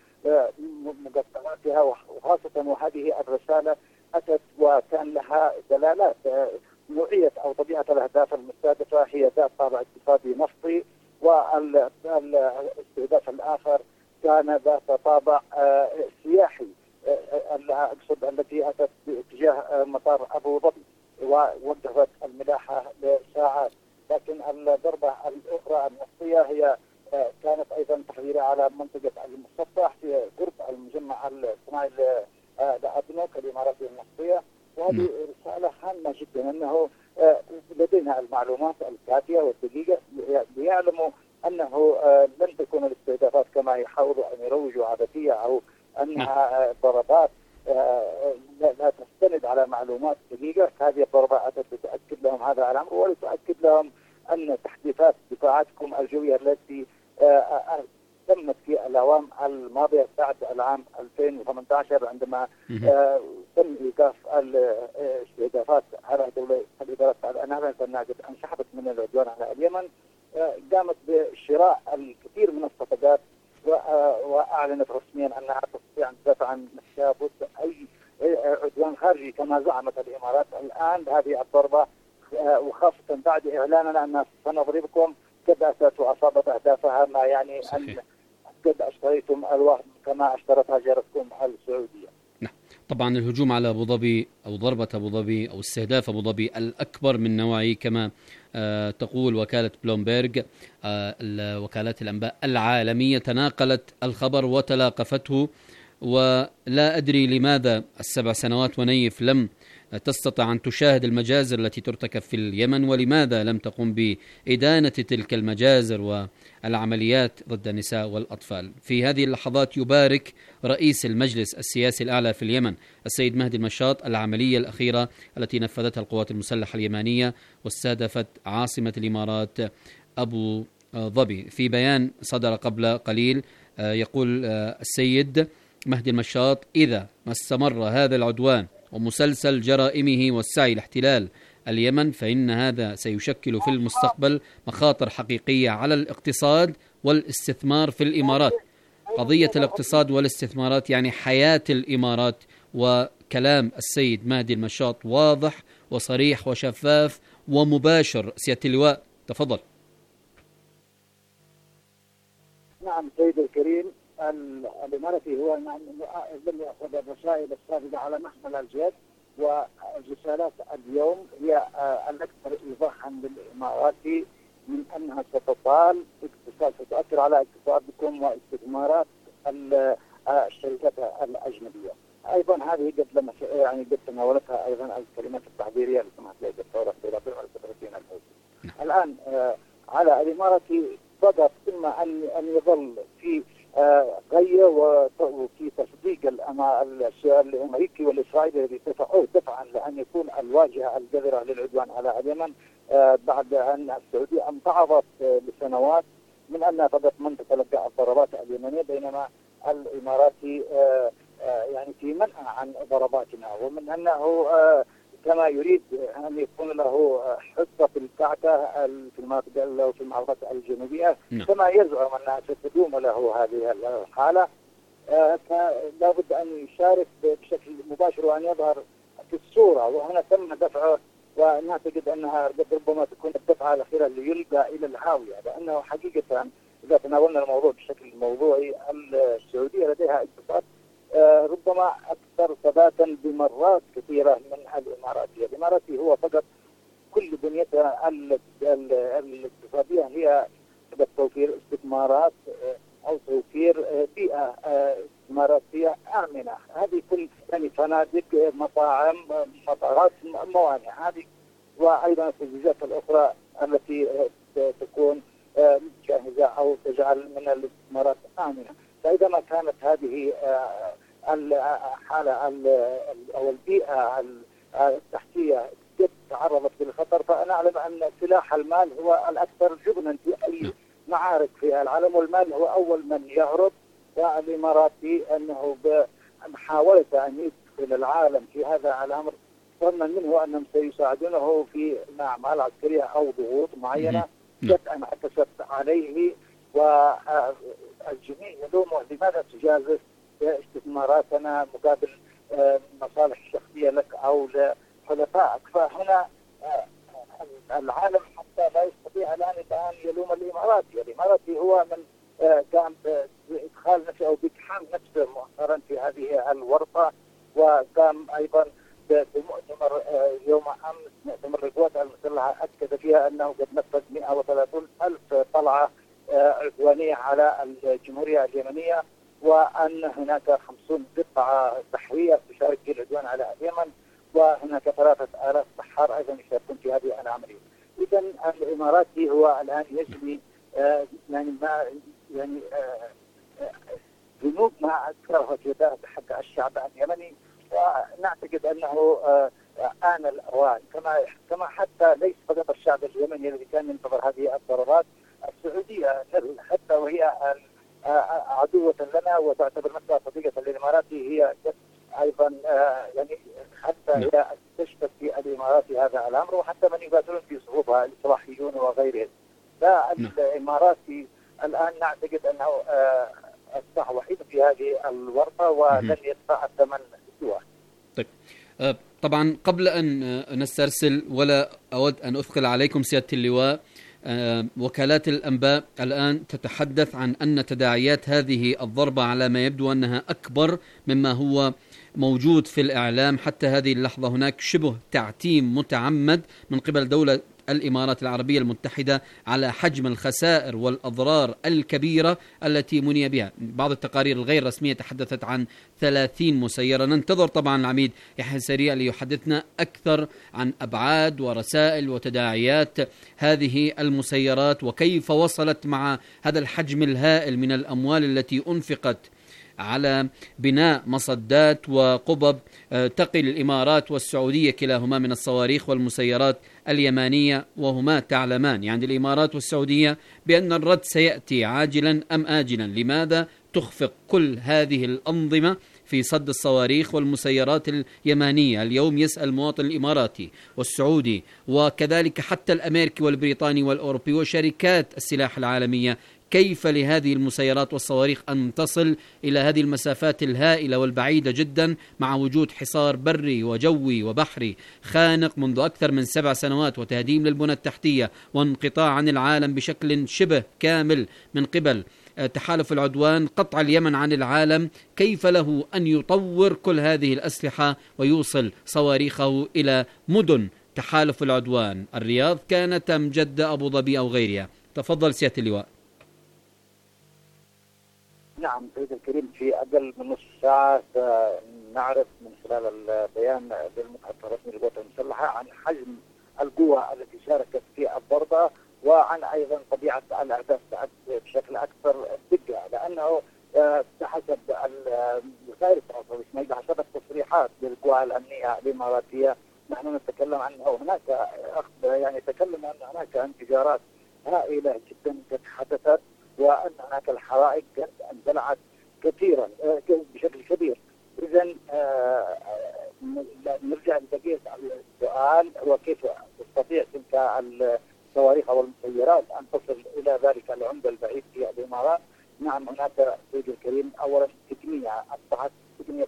ومقدماتها، وخاصة وهذه الرسالة أتت وكان لها دلالات. نوعية أو طبيعة الأهداف المستهدفة هي ذات طابع اقتصادي نفطي، والاستهداف الآخر كان ذات طابع سياحي، أقصد التي أتت باتجاه مطار أبو ظبي ووقفت الملاحة لساعات. لكن الضربة الأخرى النفطية هي كانت أيضا تحذيرية على منطقة المسطح في قرب المجمع الصناعي لأبنوك الإماراتية النفطية، وهذه رسالة هامة جدا أنه لدينا المعلومات الكافية والدقيقة ليعلموا أنه لن تكون الاستهدافات كما يحاولوا أن يروجوا عبثية أو أنها ضربات لا تستند على معلومات دقيقة. هذه الضربات تؤكد لهم هذا الأمر، ولتؤكد لهم أن تحديثات دفاعاتكم الجوية التي تمت في الأعوام الماضية بعد العام ألفين وثمانية عشر عندما تم إيقاف الاستهدافات على دولة الإدارات الأنابل الناجد انسحبت من العدوان على اليمن، قامت بشراء الكثير من الصفقات وأعلنت رسميا أنها تستطيع أن تدافع عن نفسها ضد أي عدوان خارجي كما زعمت الإمارات الآن. هذه الضربة وخاصة بعد إعلاننا أنها سنضربكم كبأست وأصابت أهدافها، ما يعني صحيح. أن قد اشتريتم الوهم كما اشترتها جارتكم السعوديه. نعم. طبعا الهجوم على ابو ظبي او ضربه ابو ظبي او استهداف ابو ظبي الاكبر من نوعه كما آه تقول وكاله بلومبيرغ، آه وكالات الانباء العالميه تناقلت الخبر وتلاقفته، ولا ادري لماذا السبع سنوات ونيف لم تستطع أن تشاهد المجازر التي ترتكب في اليمن، ولماذا لم تقم بإدانة تلك المجازر والعمليات ضد النساء والأطفال. في هذه اللحظات يبارك رئيس المجلس السياسي الأعلى في اليمن السيد مهدي المشاط العملية الأخيرة التي نفذتها القوات المسلحة اليمنية واستهدفت عاصمة الإمارات أبو ظبي. في بيان صدر قبل قليل يقول السيد مهدي المشاط: إذا ما استمر هذا العدوان ومسلسل جرائمه والسعي لاحتلال اليمن فإن هذا سيشكل في المستقبل مخاطر حقيقية على الاقتصاد والاستثمار في الإمارات. قضية الاقتصاد والاستثمارات يعني حياة الإمارات، وكلام السيد مهدي المشاط واضح وصريح وشفاف ومباشر. سيادة اللواء تفضل. نعم سيد الكريم، الإماراتي هو لم يأخذ الرسائل الصادقة على محمل الجد، والرسالات اليوم هي الأكثر إيضاحا للإماراتي من أنها ستطال اقتصاد ستؤثر على اقتصادكم واستثمارات الشركات الأجنبية. أيضا هذه قد لما يعني قد تناولتها أيضا الكلمات التحذيرية اللي سمحت لها الدكتورة الثلاثين والفترتين الأولى. الآن على الإماراتي فقط إما أن أن يظل في غية وفي تصديق الأمريكي والإسرائيلي الذي دفعوه دفعا لأن يكون الواجهة الجذرة للعدوان على اليمن بعد أن السعودية امتعضت لسنوات من أنها فقط من تتلقى الضربات اليمنية، بينما الإماراتي يعني في منع عن ضرباتنا، ومن أنه كما يريد أن يكون له حصة في الكعكة في المناطق وفي المحافظات الجنوبية كما يزعم أنها ستدوم له هذه الحالة، فلا بد أن يشارك بشكل مباشر وأن يظهر في الصورة. وهنا تم دفعه، ونعتقد أنها ربما تكون الدفعة الأخيرة اللي يلقى إلى الهاوية، لأنه حقيقة إذا تناولنا الموضوع بشكل موضوعي السعودية لديها اقتصاد ربما أكثر ثباتا بمرات كثيرة من الإماراتي. الإماراتي هو فقط كل بنيتها الاقتصادية هي توفير استثمارات أو توفير بيئة استثماراتية آمنة. هذه كل يعني فنادق، مطاعم، مطارات، موانئ، هذه وأيضا التجهيزات الأخرى التي تكون جاهزة أو تجعل من الاستثمارات آمنة. فإذا ما كانت هذه الحالة أو البيئة التحتية قد تعرضت للخطر، فأنا أعلم أن سلاح المال هو الأكثر جبنا في أي معارك في العالم، والمال هو أول من يهرب. والإماراتي أنه بمحاولة أن يدخل العالم في هذا الأمر ظنا منه أنهم سيساعدونه في أعمال عسكرية أو ضغوط معينة قد انعكست عليه، والجميع يلومه لماذا تجازف استثماراتنا مقابل مصالح شخصية لك أو لحلفائك. فهنا العالم حتى لا يستطيع الآن الآن يلوم الإماراتي. الإماراتي هو من قام بإدخال نفسه أو بإقحام نفسه مؤخرا في هذه الورطة، وقام أيضا بمؤتمر يوم أمس مؤتمر القوات المسلحة أكد فيها أنه قد نفذ مئة وثلاثين ألف طلعة عدوانية على الجمهورية اليمنية، وأن هناك خمسون قطعة بحرية تشارك في العدوان على اليمن، وهناك ثلاثة آلاف بحار أيضا يشاركون في هذه العملية. إذا الإماراتي هو الآن يجري آه يعني ما يعني ذنوب آه ما أذكرها في حق الشعب اليمني، ونعتقد أنه آه آن الأوان كما كما حتى ليس فقط الشعب اليمني الذي كان ينتظر هذه الضربات. السعودية حتى وهي عدوة لنا وتعتبر نفسها صديقة للإماراتي، هي أيضا يعني حتى هي تشتت في الإماراتي هذا الأمر، وحتى من يبادرون في صفوفها الإصلاحيون وغيرهم. فالإماراتي الآن نعتقد أنه أصبح وحيد في هذه الورطة ولن يدفع الثمن سواه. طيب طبعا قبل أن نسترسل ولا أود أن أثقل عليكم سيادة اللواء، وكالات الأنباء الآن تتحدث عن أن تداعيات هذه الضربة على ما يبدو أنها أكبر مما هو موجود في الإعلام حتى هذه اللحظة. هناك شبه تعتيم متعمد من قبل دولة الإمارات العربية المتحدة على حجم الخسائر والأضرار الكبيرة التي مني بها. بعض التقارير الغير رسمية تحدثت عن ثلاثين مسيرة. ننتظر طبعا العميد يحيى سريع ليحدثنا أكثر عن أبعاد ورسائل وتداعيات هذه المسيرات وكيف وصلت مع هذا الحجم الهائل من الأموال التي أنفقت على بناء مصدات وقبب تقي الإمارات والسعودية كلاهما من الصواريخ والمسيرات اليمانية، وهما تعلمان يعني الإمارات والسعودية بأن الرد سيأتي عاجلا أم آجلا. لماذا تخفق كل هذه الأنظمة في صد الصواريخ والمسيرات اليمانية؟ اليوم يسأل المواطن الإماراتي والسعودي وكذلك حتى الأمريكي والبريطاني والأوروبي وشركات السلاح العالمية كيف لهذه المسيرات والصواريخ أن تصل إلى هذه المسافات الهائلة والبعيدة جدا مع وجود حصار بري وجوي وبحري خانق منذ أكثر من سبع سنوات وتهديم للبنى التحتية وانقطاع عن العالم بشكل شبه كامل من قبل تحالف العدوان، قطع اليمن عن العالم. كيف له أن يطور كل هذه الأسلحة ويوصل صواريخه إلى مدن تحالف العدوان؟ الرياض كانت أم جدة أبو ظبي أو غيرها؟ تفضل سيادة اللواء. نعم سيد الكريم، في أقل من نصف ساعة نعرف من خلال البيان للمتحدث الرسمي للقوات المسلحة عن حجم القوة التي شاركت في الضربة وعن أيضا طبيعة الأهداف بشكل أكثر دقة، لأنه بحسب وسائل التواصل الاجتماعي بحسب التصريحات للقوى الأمنية الإماراتية نحن نتكلم عن هناك يعني تكلم أن هناك انفجارات هائلة جدا قد حدثت وأن هناك الحرائق قد اندلعت كثيرا بشكل كبير. إذا نرجع لبقية السؤال وكيف تستطيع تلك الصواريخ أو المسيرات أن تصل إلى ذلك العمق البعيد في الإمارات. نعم هناك سيدي الكريم أولا تقنية أصبحت تقنية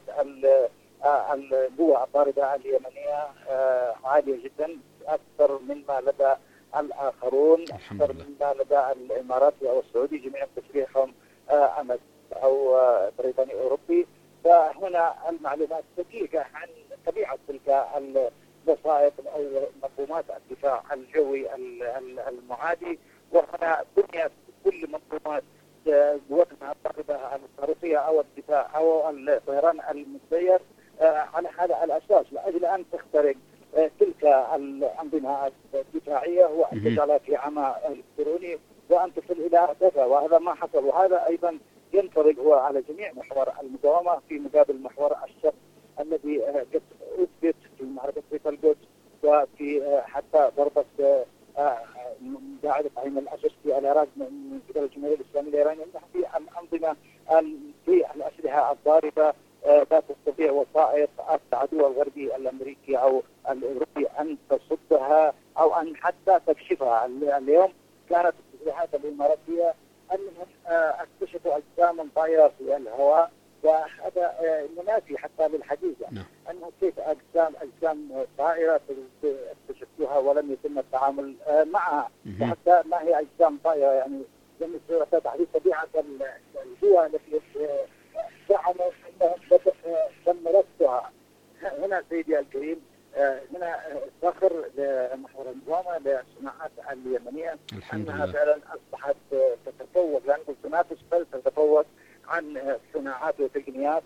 القوة الضاربة اليمنية عالية جدا أكثر مما لدى الآخرون، أكثر مما لدى الإماراتي أو السعودي جميع تصريحهم أمد أو بريطاني أوروبي. فهنا المعلومات دقيقة عن طبيعة تلك الوسائط أو منظومات الدفاع الجوي المعادي، وهنا بنيت كل منظومات قوتنا الضاربة الصاروخية أو الدفاع أو الطيران المسير على هذا الأساس لأجل أن تخترق تلك الأنظمة الدفاعية وأن تجعلها في عمى إلكتروني وأن تصل إلى أهدافها، وهذا ما حصل. وهذا أيضا ينطبق هو على جميع محور المقاومة في مقابل محور الشر الذي قد أثبت في معركة بيت القدس وفي حتى ضربة قاعدة عين الأسد في العراق من قبل الجمهورية الإسلامية الإيرانية. في الأنظمة في الأسلحة الضاربة لا تستطيع وسائط العدو الغربي الأمريكي أو الأوروبي أن تصدها أو أن حتى تكشفها. اليوم كانت التصريحات الإماراتية أنهم اكتشفوا أجسام طائرة في الهواء، وهذا منافي حتى للحديث يعني أنه كيف أجسام أجسام طائرة اكتشفتوها ولم يتم التعامل معها، وحتى ما هي أجسام طائرة يعني لم يتم تحديد طبيعة القوى التي زعموا أنهم تم رصدها. هنا سيدي الكريم هنا فخر لمحور المقاومة للصناعات اليمنية أنها فعلا أصبحت تتفوق، لا نقول تنافس بل تتفوق عن صناعات وتقنيات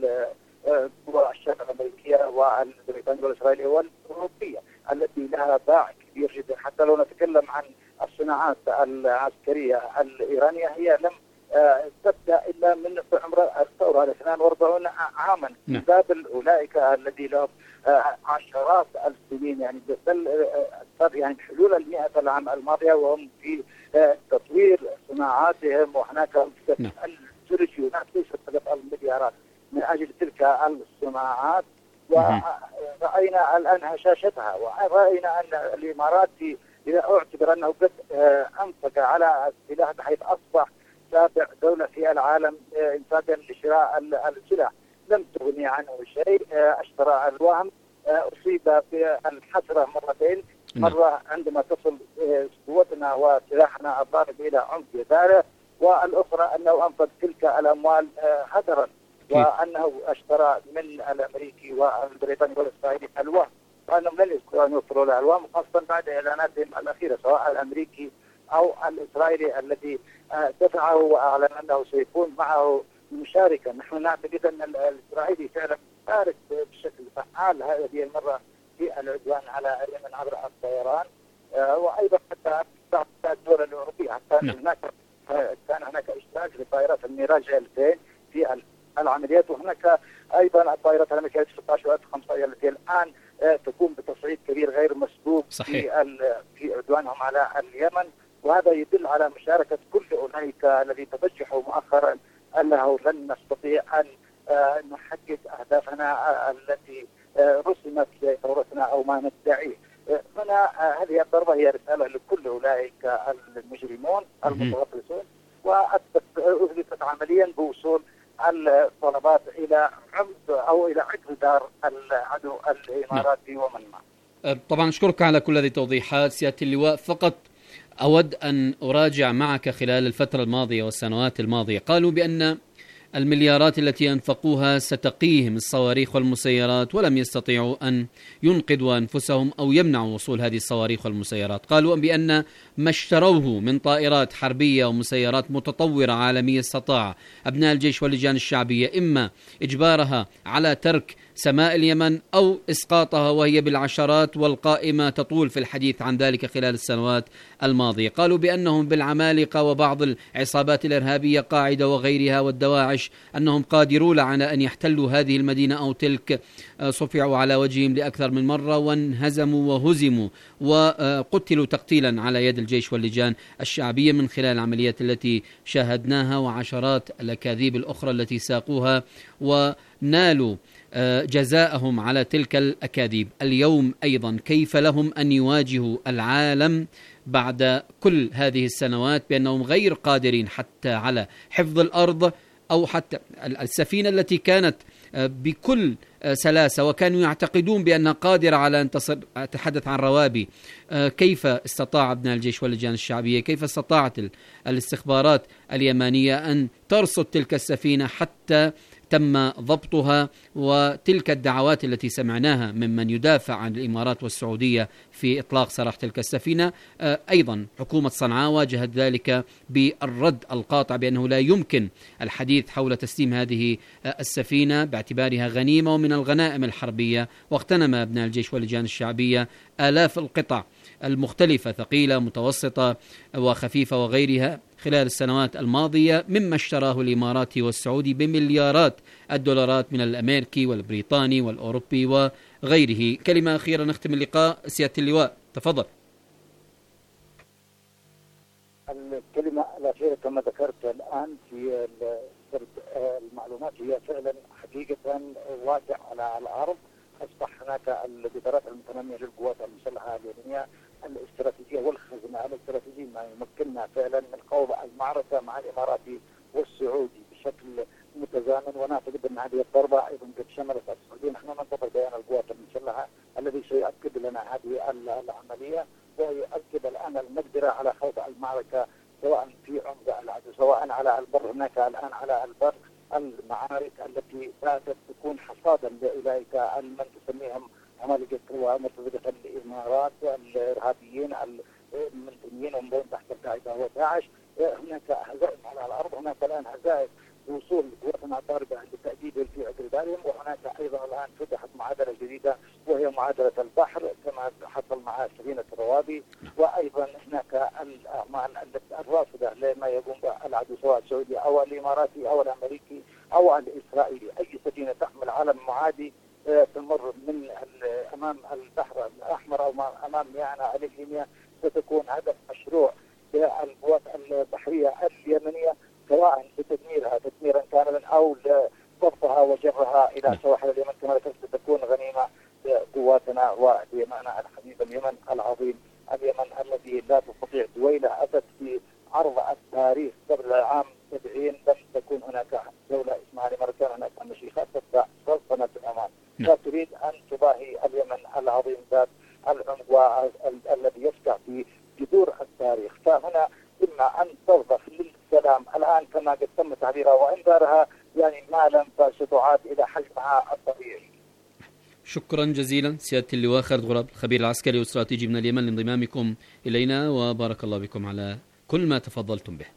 القوى الشرق الأمريكية والبريطانية والإسرائيلية والأوروبية التي لها باع كبير جدا. حتى لو نتكلم عن الصناعات العسكرية الإيرانية هي لم تبدأ إلا من عمر الثورة اثنين وأربعين عاما من باب أولئك الذي لهم عشرات السنين يعني صار يعني حلول المئة العام الماضية وهم في تطوير صناعاتهم، وهناك التريليونات ليست فقط المليارات من أجل تلك الصناعات. ورأينا الآن هشاشتها، ورأينا أن الإمارات إذا اعتبر أنه قد أنفق على السلاح بحيث أصبح سابع دولة في العالم إنفاقا لشراء السلاح لم تغني عنه شيء. اشترى الوهم، أصيب بالحسرة مرتين مرة عندما تصل قوتنا وسلاحنا الضارب إلى عمق جداره، والأخرى أنه أنفق تلك الأموال هدرا، وأنه اشترى من الأمريكي والبريطاني والإسرائيلي ألواح، وأنهم لن يستطيعوا أن يوفروا له ألواح، خاصة بعد إعلاناتهم الأخيرة سواء الأمريكي أو الإسرائيلي الذي دفعه وأعلن أنه سيكون معه مشاركا. نحن نعتقد أن الإسرائيلي فعلا شارك بشكل فعال هذه المرة في العدوان على اليمن عبر الطيران، وأيضا حتى بعض الدول الأوروبية حتى هناك كان هناك اشتراك لطائرات الميراج ألفين في العمليات، وهناك أيضا الطائرات الأمريكية ستة عشر ألف وخمسمائة التي الآن تقوم بتصعيد كبير غير مسبوق في في عدوانهم على اليمن، وهذا يدل على مشاركة كل أولئك الذين تبجحوا مؤخرا أنه لن نستطيع أن نحقق أهدافنا التي رسمت لثورتنا أو ما ندعيه. هنا هذه الضربة هي رسالة لكل أولئك المجرمون المتغطرسون، وأثبتت عمليا بوصول الطلبات إلى عمق أو إلى عقب دار العدو الإماراتي ومن معه. طبعا أشكرك على كل هذه التوضيحات سيادة اللواء. فقط أود أن أراجع معك خلال الفترة الماضية والسنوات الماضية، قالوا بأن المليارات التي أنفقوها ستقيهم الصواريخ والمسيرات، ولم يستطيعوا أن ينقذوا أنفسهم أو يمنعوا وصول هذه الصواريخ والمسيرات. قالوا بأن ما اشتروه من طائرات حربية ومسيرات متطورة عالمية استطاع أبناء الجيش واللجان الشعبية إما إجبارها على ترك سماء اليمن أو إسقاطها وهي بالعشرات، والقائمة تطول في الحديث عن ذلك خلال السنوات الماضية. قالوا بأنهم بالعمالقة وبعض العصابات الإرهابية قاعدة وغيرها والدواعش أنهم قادرون على أن يحتلوا هذه المدينة أو تلك، صفعوا على وجههم لأكثر من مرة وانهزموا وهزموا وقتلوا تقتيلا على يد الجيش واللجان الشعبية من خلال العمليات التي شاهدناها وعشرات الأكاذيب الأخرى التي ساقوها ونالوا جزاءهم على تلك الأكاذيب. اليوم أيضا كيف لهم أن يواجهوا العالم بعد كل هذه السنوات بأنهم غير قادرين حتى على حفظ الأرض أو حتى السفينة التي كانت بكل سلاسة وكانوا يعتقدون بأنها قادرة على أن تصل؟ أتحدث عن روابي. كيف استطاع أبناء الجيش واللجان الشعبية، كيف استطاعت الاستخبارات اليمانية أن ترصد تلك السفينة حتى تم ضبطها؟ وتلك الدعوات التي سمعناها ممن يدافع عن الإمارات والسعودية في إطلاق سراح تلك السفينة، أيضا حكومة صنعاء واجهت ذلك بالرد القاطع بأنه لا يمكن الحديث حول تسليم هذه السفينة باعتبارها غنيمة ومن الغنائم الحربية. واغتنم أبناء الجيش واللجان الشعبية آلاف القطع المختلفة ثقيلة متوسطة وخفيفة وغيرها خلال السنوات الماضية مما اشتراه الإماراتي والسعودي بمليارات الدولارات من الأمريكي والبريطاني والأوروبي وغيره. كلمة أخيرة نختم اللقاء سيادة اللواء، تفضل. الكلمة الأخيرة كما ذكرت الآن في المعلومات هي فعلا حقيقة واقع على الأرض. أصبح هناك الجدارات المتنامية للقوات المسلحة اليمنية الاستراتيجية والخزنة الاستراتيجي ما يمكننا فعلا من خوض المعركة مع الإماراتي والسعودي بشكل متزامن، ونعتقد أن هذه الضربة أيضا قد شملت السعودية. نحن ننتظر بيان القوات المسلحة الذي سيؤكد لنا هذه العملية ويؤكد الآن المقدرة على خوض المعركة سواء في عمق العدو سواء على البر. هناك الآن على البر المعارك التي باتت تكون حصادا لأولئك من تسميهم عمالقة ومرتبطة الإمارات الإرهابيين المنتمين ومن تحت القاعدة وداعش. هناك هزائم على الأرض، هناك الآن هزائم وصول قواتنا الضاربة للتأديب في عقر دارهم، وهناك أيضا الآن فتحت معادلة جديدة وهي معادلة البحر كما حصل مع سفينة الروابي. وأيضا هناك الأعمال الرافضة لما يقوم به العدو سواء السعودي أو الإماراتي أو الأمريكي أو الإسرائيلي. أي سفينة تحمل علم معادي تمر من أمام البحر الأحمر أو أمام مياه الإقليمية ستكون هدف مشروع للقوات البحرية اليمنية سواء بتدميرها تدميرا كاملا أو ضبطها وجرها إلى سواحل اليمن كما ذكرت ستكون غنيمة لقواتنا واليمن الحبيب اليمن العظيم، اليمن الذي لا تستطيع دويلة أتت في عرض التاريخ قبل العام سبعين لم تكون هناك دولة اسمها الإمارات، هناك مشيخات تتبع سلطنة الأمان. لا تريد أن تباهي اليمن العظيم ذات العمق الصغيرة وإنذارها يعني ما لم تستطعت إلى حجمها الطبيعي. شكرا جزيلا سيادة اللواء خالد غراب الخبير العسكري والاستراتيجي من اليمن لانضمامكم إلينا، وبارك الله بكم على كل ما تفضلتم به.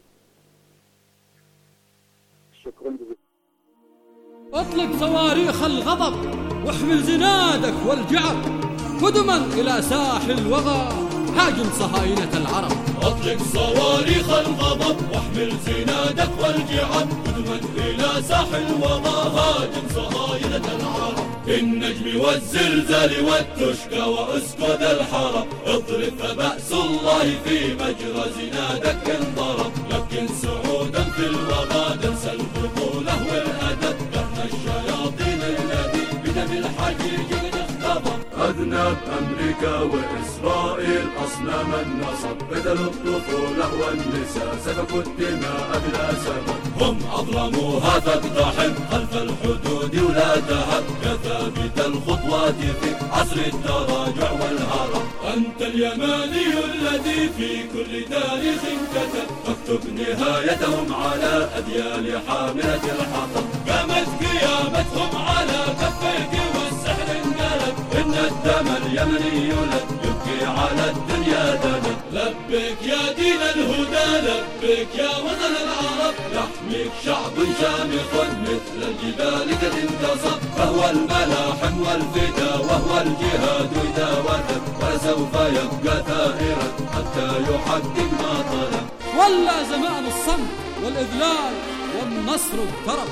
شكرا جزيلا. اطلق صواريخ الغضب واحمل زنادك والجعب قدما إلى ساحل الوغى هاجم صهاينة العرب. اطلق صواريخ الغضب واحمل زنادك والجعب قدما إلى ساحل الوغى هاجم صهاينة العرب. بالنجم والزلزال والتشكى وأسكد الحرب اضرب فبأس الله في مجرى زنادك انضرب. لكن سعودا في الوغى دنس البطولة والأدب قرن الشياطين الذي بدم الحجيج قد اختضب. أذنب أمريكا وإسرائيل أصنام النصب بدلوا الطفولة والنساء سفكوا الدماء بلا سبب. هم أظلموها فاقتحم خلف الحدود ولا تهب كثابت الخطوات في عصر التراجع والهرب. أنت اليماني الذي في كل تاريخ كتب اكتب نهايتهم على أديال حاملة الحطب. قامت قيامتهم على كفيك والسحر انقلب. إن الدم اليمني لن يبكي على الدنيا دنب. لبك يا دين الهدى لبك يا وطن العرب يحميك شعب شامخ مثل الجبال قد انتصب. فهو الملاحم والفدا وهو الجهاد إذا وثب وسوف يبقى ثائرا حتى يحقق ما طلب. ولا زمان الصمت والإذلال والنصر اقترب.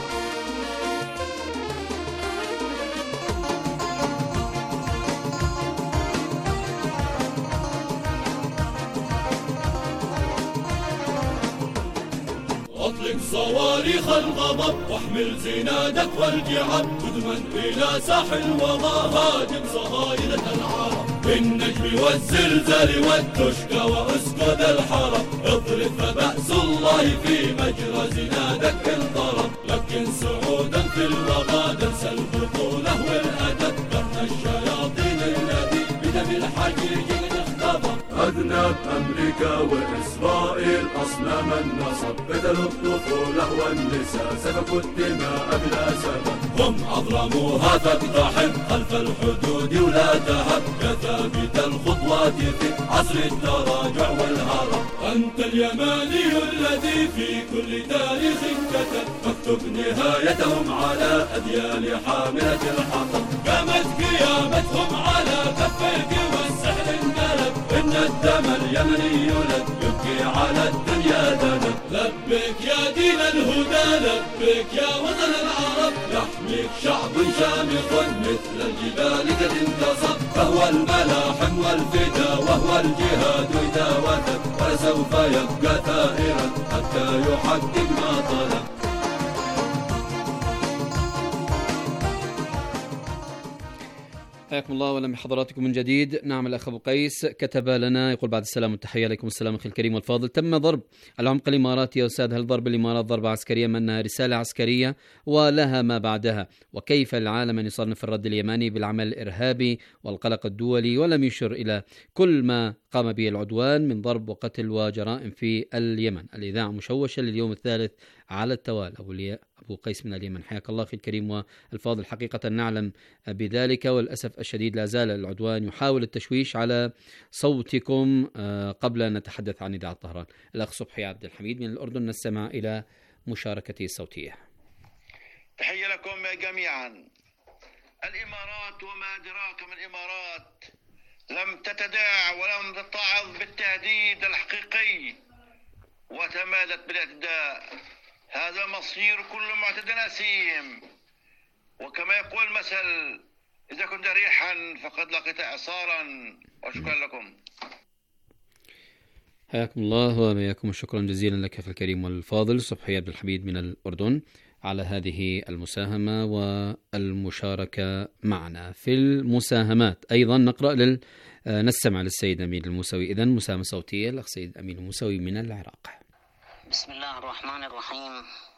اطلق صواريخ الغضب واحمل زنادك والجعب قدما إلى ساحل الوغى هاجم صهاينة العرب. بالنجم والزلزال والتشكى وأسكد الحرب اضرب فبأس الله في مجرى زنادك انضرب. لكن سعودا في الوغى دنس البطولة والأدب قرن الشياطين الذي بدم الحجيج قد اختضب. أذنب أمريكا وإسرائيل أصنام النصب بدلوا الطفولة والنساء سفكوا الدماء بلا سبب. هم أظلموها فاقتحم خلف الحدود ولا تهب كثابت الخطوات في عصر التراجع والهرب. أنت اليماني الذي في كل تاريخ كتب اكتب نهايتهم على أديال حاملة الحطب. قامت قيامتهم على كفيك والسحر انقلب. إن الدم اليمني لن يبكي على الدنيا دنب. لبك يا دين الهدى لبك يا وطن العرب يحميك شعب شامخ مثل الجبال قد انتصب. فهو الملاحم والفدا وهو الجهاد إذا وثب وسوف يبقى ثائرا حتى يحقق ما طلب. حياكم الله واهلا بحضراتكم من جديد. نعم الاخ ابو قيس كتب لنا يقول بعد السلام والتحيه عليكم السلام اخي الكريم والفاضل. تم ضرب العمق الاماراتي يا استاذ، هل ضرب الامارات ضربه عسكريه ام انها رساله عسكريه ولها ما بعدها؟ وكيف العالم ان يصنف الرد اليماني بالعمل الارهابي والقلق الدولي ولم يشر الى كل ما قام به العدوان من ضرب وقتل وجرائم في اليمن؟ الاذاعه مشوشه لليوم الثالث على التوالي. ابو لي... أبو قيس من اليمن، حياك الله أخي الكريم والفاضل. حقيقة نعلم بذلك والأسف الشديد لا زال العدوان يحاول التشويش على صوتكم قبل أن نتحدث عن إذاعة طهران. الأخ صبحي عبد الحميد من الأردن نستمع إلى مشاركته الصوتية. تحية لكم جميعا. الإمارات وما أدراك من الإمارات لم تتداع ولم تتعظ بالتهديد الحقيقي وتمادت بالاعتداء. هذا مصير كل معتد أثيم، وكما يقول المثل إذا كنت ريحا فقد لقيت إعصارا. وشكرا لكم. حياكم الله وبياكم، شكرا جزيلا لك أخي الكريم والفاضل صبحي عبد الحميد من الأردن على هذه المساهمة والمشاركة معنا في المساهمات. أيضا نقرأ لل نستمع للسيد أمين الموسوي. إذن مساهمة صوتية الأخ سيد أمين الموسوي من العراق. بسم الله الرحمن الرحيم.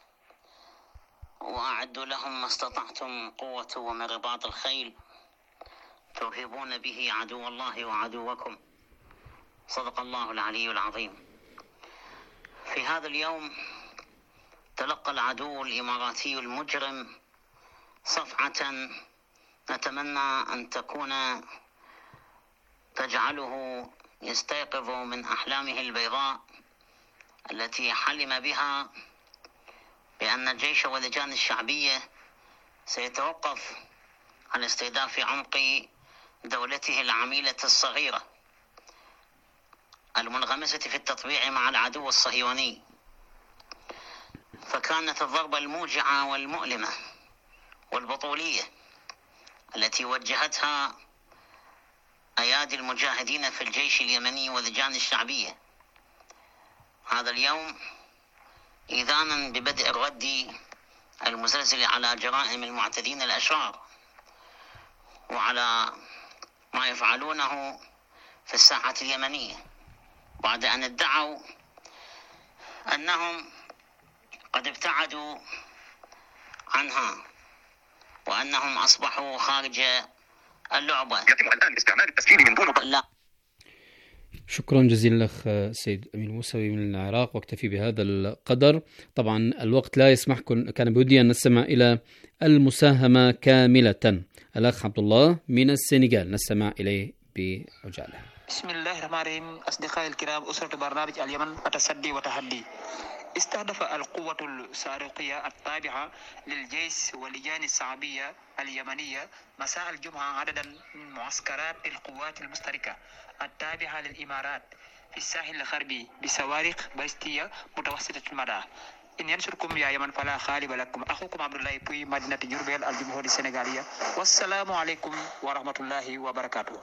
وأعدوا لهم ما استطعتم قوة ومن رباط الخيل ترهبون به عدو الله وعدوكم. صدق الله العلي العظيم. في هذا اليوم تلقى العدو الإماراتي المجرم صفعة نتمنى أن تكون تجعله يستيقظ من أحلامه البيضاء التي حلم بها بأن الجيش واللجان الشعبية سيتوقف عن استهداف عمق دولته العميلة الصغيرة المنغمسة في التطبيع مع العدو الصهيوني. فكانت الضربة الموجعة والمؤلمة والبطولية التي وجهتها أيادي المجاهدين في الجيش اليمني واللجان الشعبية هذا اليوم إذانا ببدء الرد المزلزل على جرائم المعتدين الأشرار وعلى ما يفعلونه في الساحة اليمنية، بعد أن ادعوا أنهم قد ابتعدوا عنها وأنهم أصبحوا خارج اللعبة. يتم الآن استعمال التسجيل من دون لا. شكرا جزيلا لك سيد أمين موسوي من العراق، واكتفي بهذا القدر. طبعا الوقت لا يسمح، كان بودي أن نستمع إلى المساهمة كاملة. الأخ عبد الله من السنغال نستمع إليه بعجالة. بسم الله الرحمن الرحيم. أصدقائي الكرام، أسرة برنامج اليمن التصدي وتحدي، استهدف القوة الصاروخية التابعة للجيش واللجان الشعبية اليمنية مساء الجمعة عددا من معسكرات القوات المشتركة التابعة للإمارات في الساحل الغربي بصواريخ باليستية متوسطة المدى. إن ينصركم يا يمن فلا غالب لكم. أخوكم عبد الله بوي، مدينة جربيل، الجمهورية السنغالية. والسلام عليكم ورحمة الله وبركاته.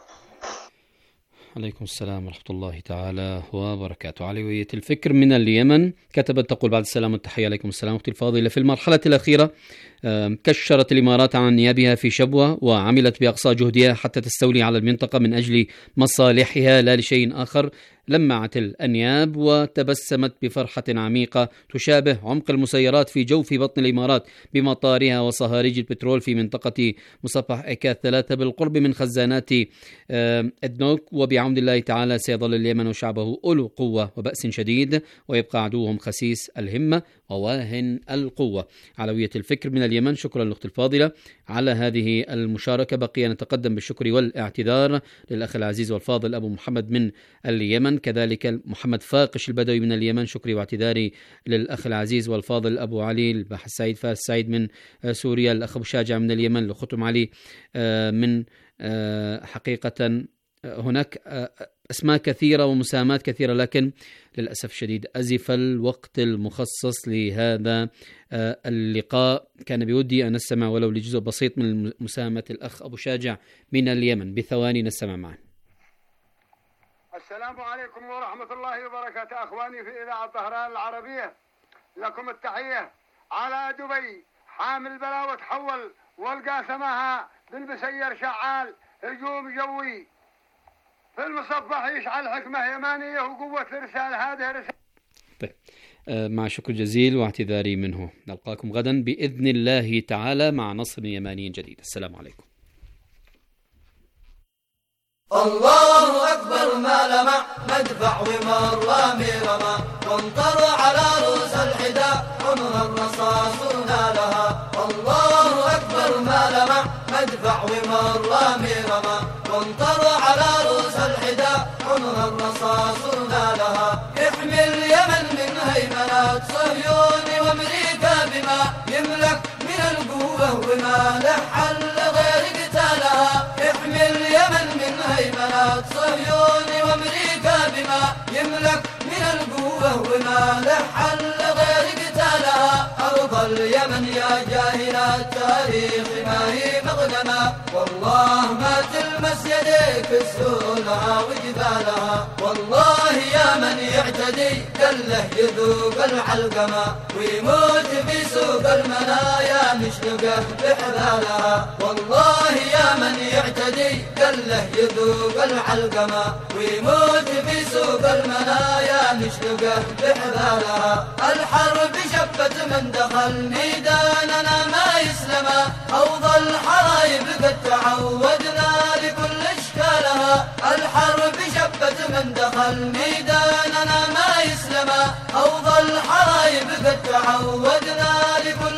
عليكم السلام ورحمة الله تعالى وبركاته. علوية الفكر من اليمن كتبت تقول: بعد السلام والتحية. عليكم السلام أختي الفاضلة. في المرحلة الأخيرة كشرت الإمارات عن نيابها في شبوة وعملت بأقصى جهدها حتى تستولي على المنطقة من أجل مصالحها لا لشيء آخر. لمعت الأنياب وتبسمت بفرحة عميقة تشابه عمق المسيرات في جوف بطن الإمارات بمطارها وصهاريج البترول في منطقة مصفح إيكاث ثلاثة بالقرب من خزانات أدنوك. وبعون الله تعالى سيظل اليمن وشعبه أولو قوة وبأس شديد، ويبقى عدوهم خسيس الهمة وواهن القوة. علوية الفكر من اليمن، شكرا لأختي الفاضلة على هذه المشاركة. بقي نتقدم بالشكر والاعتذار للأخ العزيز والفاضل أبو محمد من اليمن، كذلك محمد فاقش البدوي من اليمن. شكري واعتذاري للأخ العزيز والفاضل أبو علي الباحث سعيد فاس سعيد من سوريا، الأخ أبو شاجع من اليمن، لختم علي من حقيقة هناك أسماء كثيرة ومساهمات كثيرة، لكن للأسف شديد أزف الوقت المخصص لهذا اللقاء. كان بودي أن نستمع ولو لجزء بسيط من مساهمة الأخ أبو شاجع من اليمن، بثواني نستمع معه. السلام عليكم ورحمة الله وبركاته. أخواني في إذاعة طهران العربية، لكم التحية. على دبي حامل بلا وتحول والقى سماها بالمسير شعال، هجوم جوي في المصبح يشعل حكمة يمانية وقوة الرسالة. هذه رسالة. طيب، مع شكر جزيل واعتذاري منه. نلقاكم غدا بإذن الله تعالى مع نصر يماني جديد. السلام عليكم. الله أكبر ما لمع مدفع ومر رامي رمى، وانطر على رؤوس الحداء عمر الرصاص نالها. الله أكبر ما لمع مدفع ومر رامي رمى، وانطر على رؤوس الحداء عمر الرصاص نالها. يحمي اليمن من هيمنات صهيون وامريكا بما يملك من القوة وما لحل غير قتالها. يحمي اليمن من هيمنات صهيون وامريكا بما يملك من القوة وما لحل غير قتالها. أرض اليمن يا جاهل التاريخ ما هي مغنمة، والله ما تلمس يديك السولها وجبالها. والله يا من يعتدي قله يذوق العلقمة، ويموت في سوق المنايا مشنقه بحبالها. والله يا من يعتدي قله يذوق العلقمة، ويموت في سوق المنايا مشنقه بحبالها. الحرب شفت من دخل ميداننا ما يسلم، حوض الحرايب قد تعودنا لكل اشكالها. الحرب شفت من دخل ميداننا ما يسلم، العلماء أوضى الحرايب قد تعودنا لكل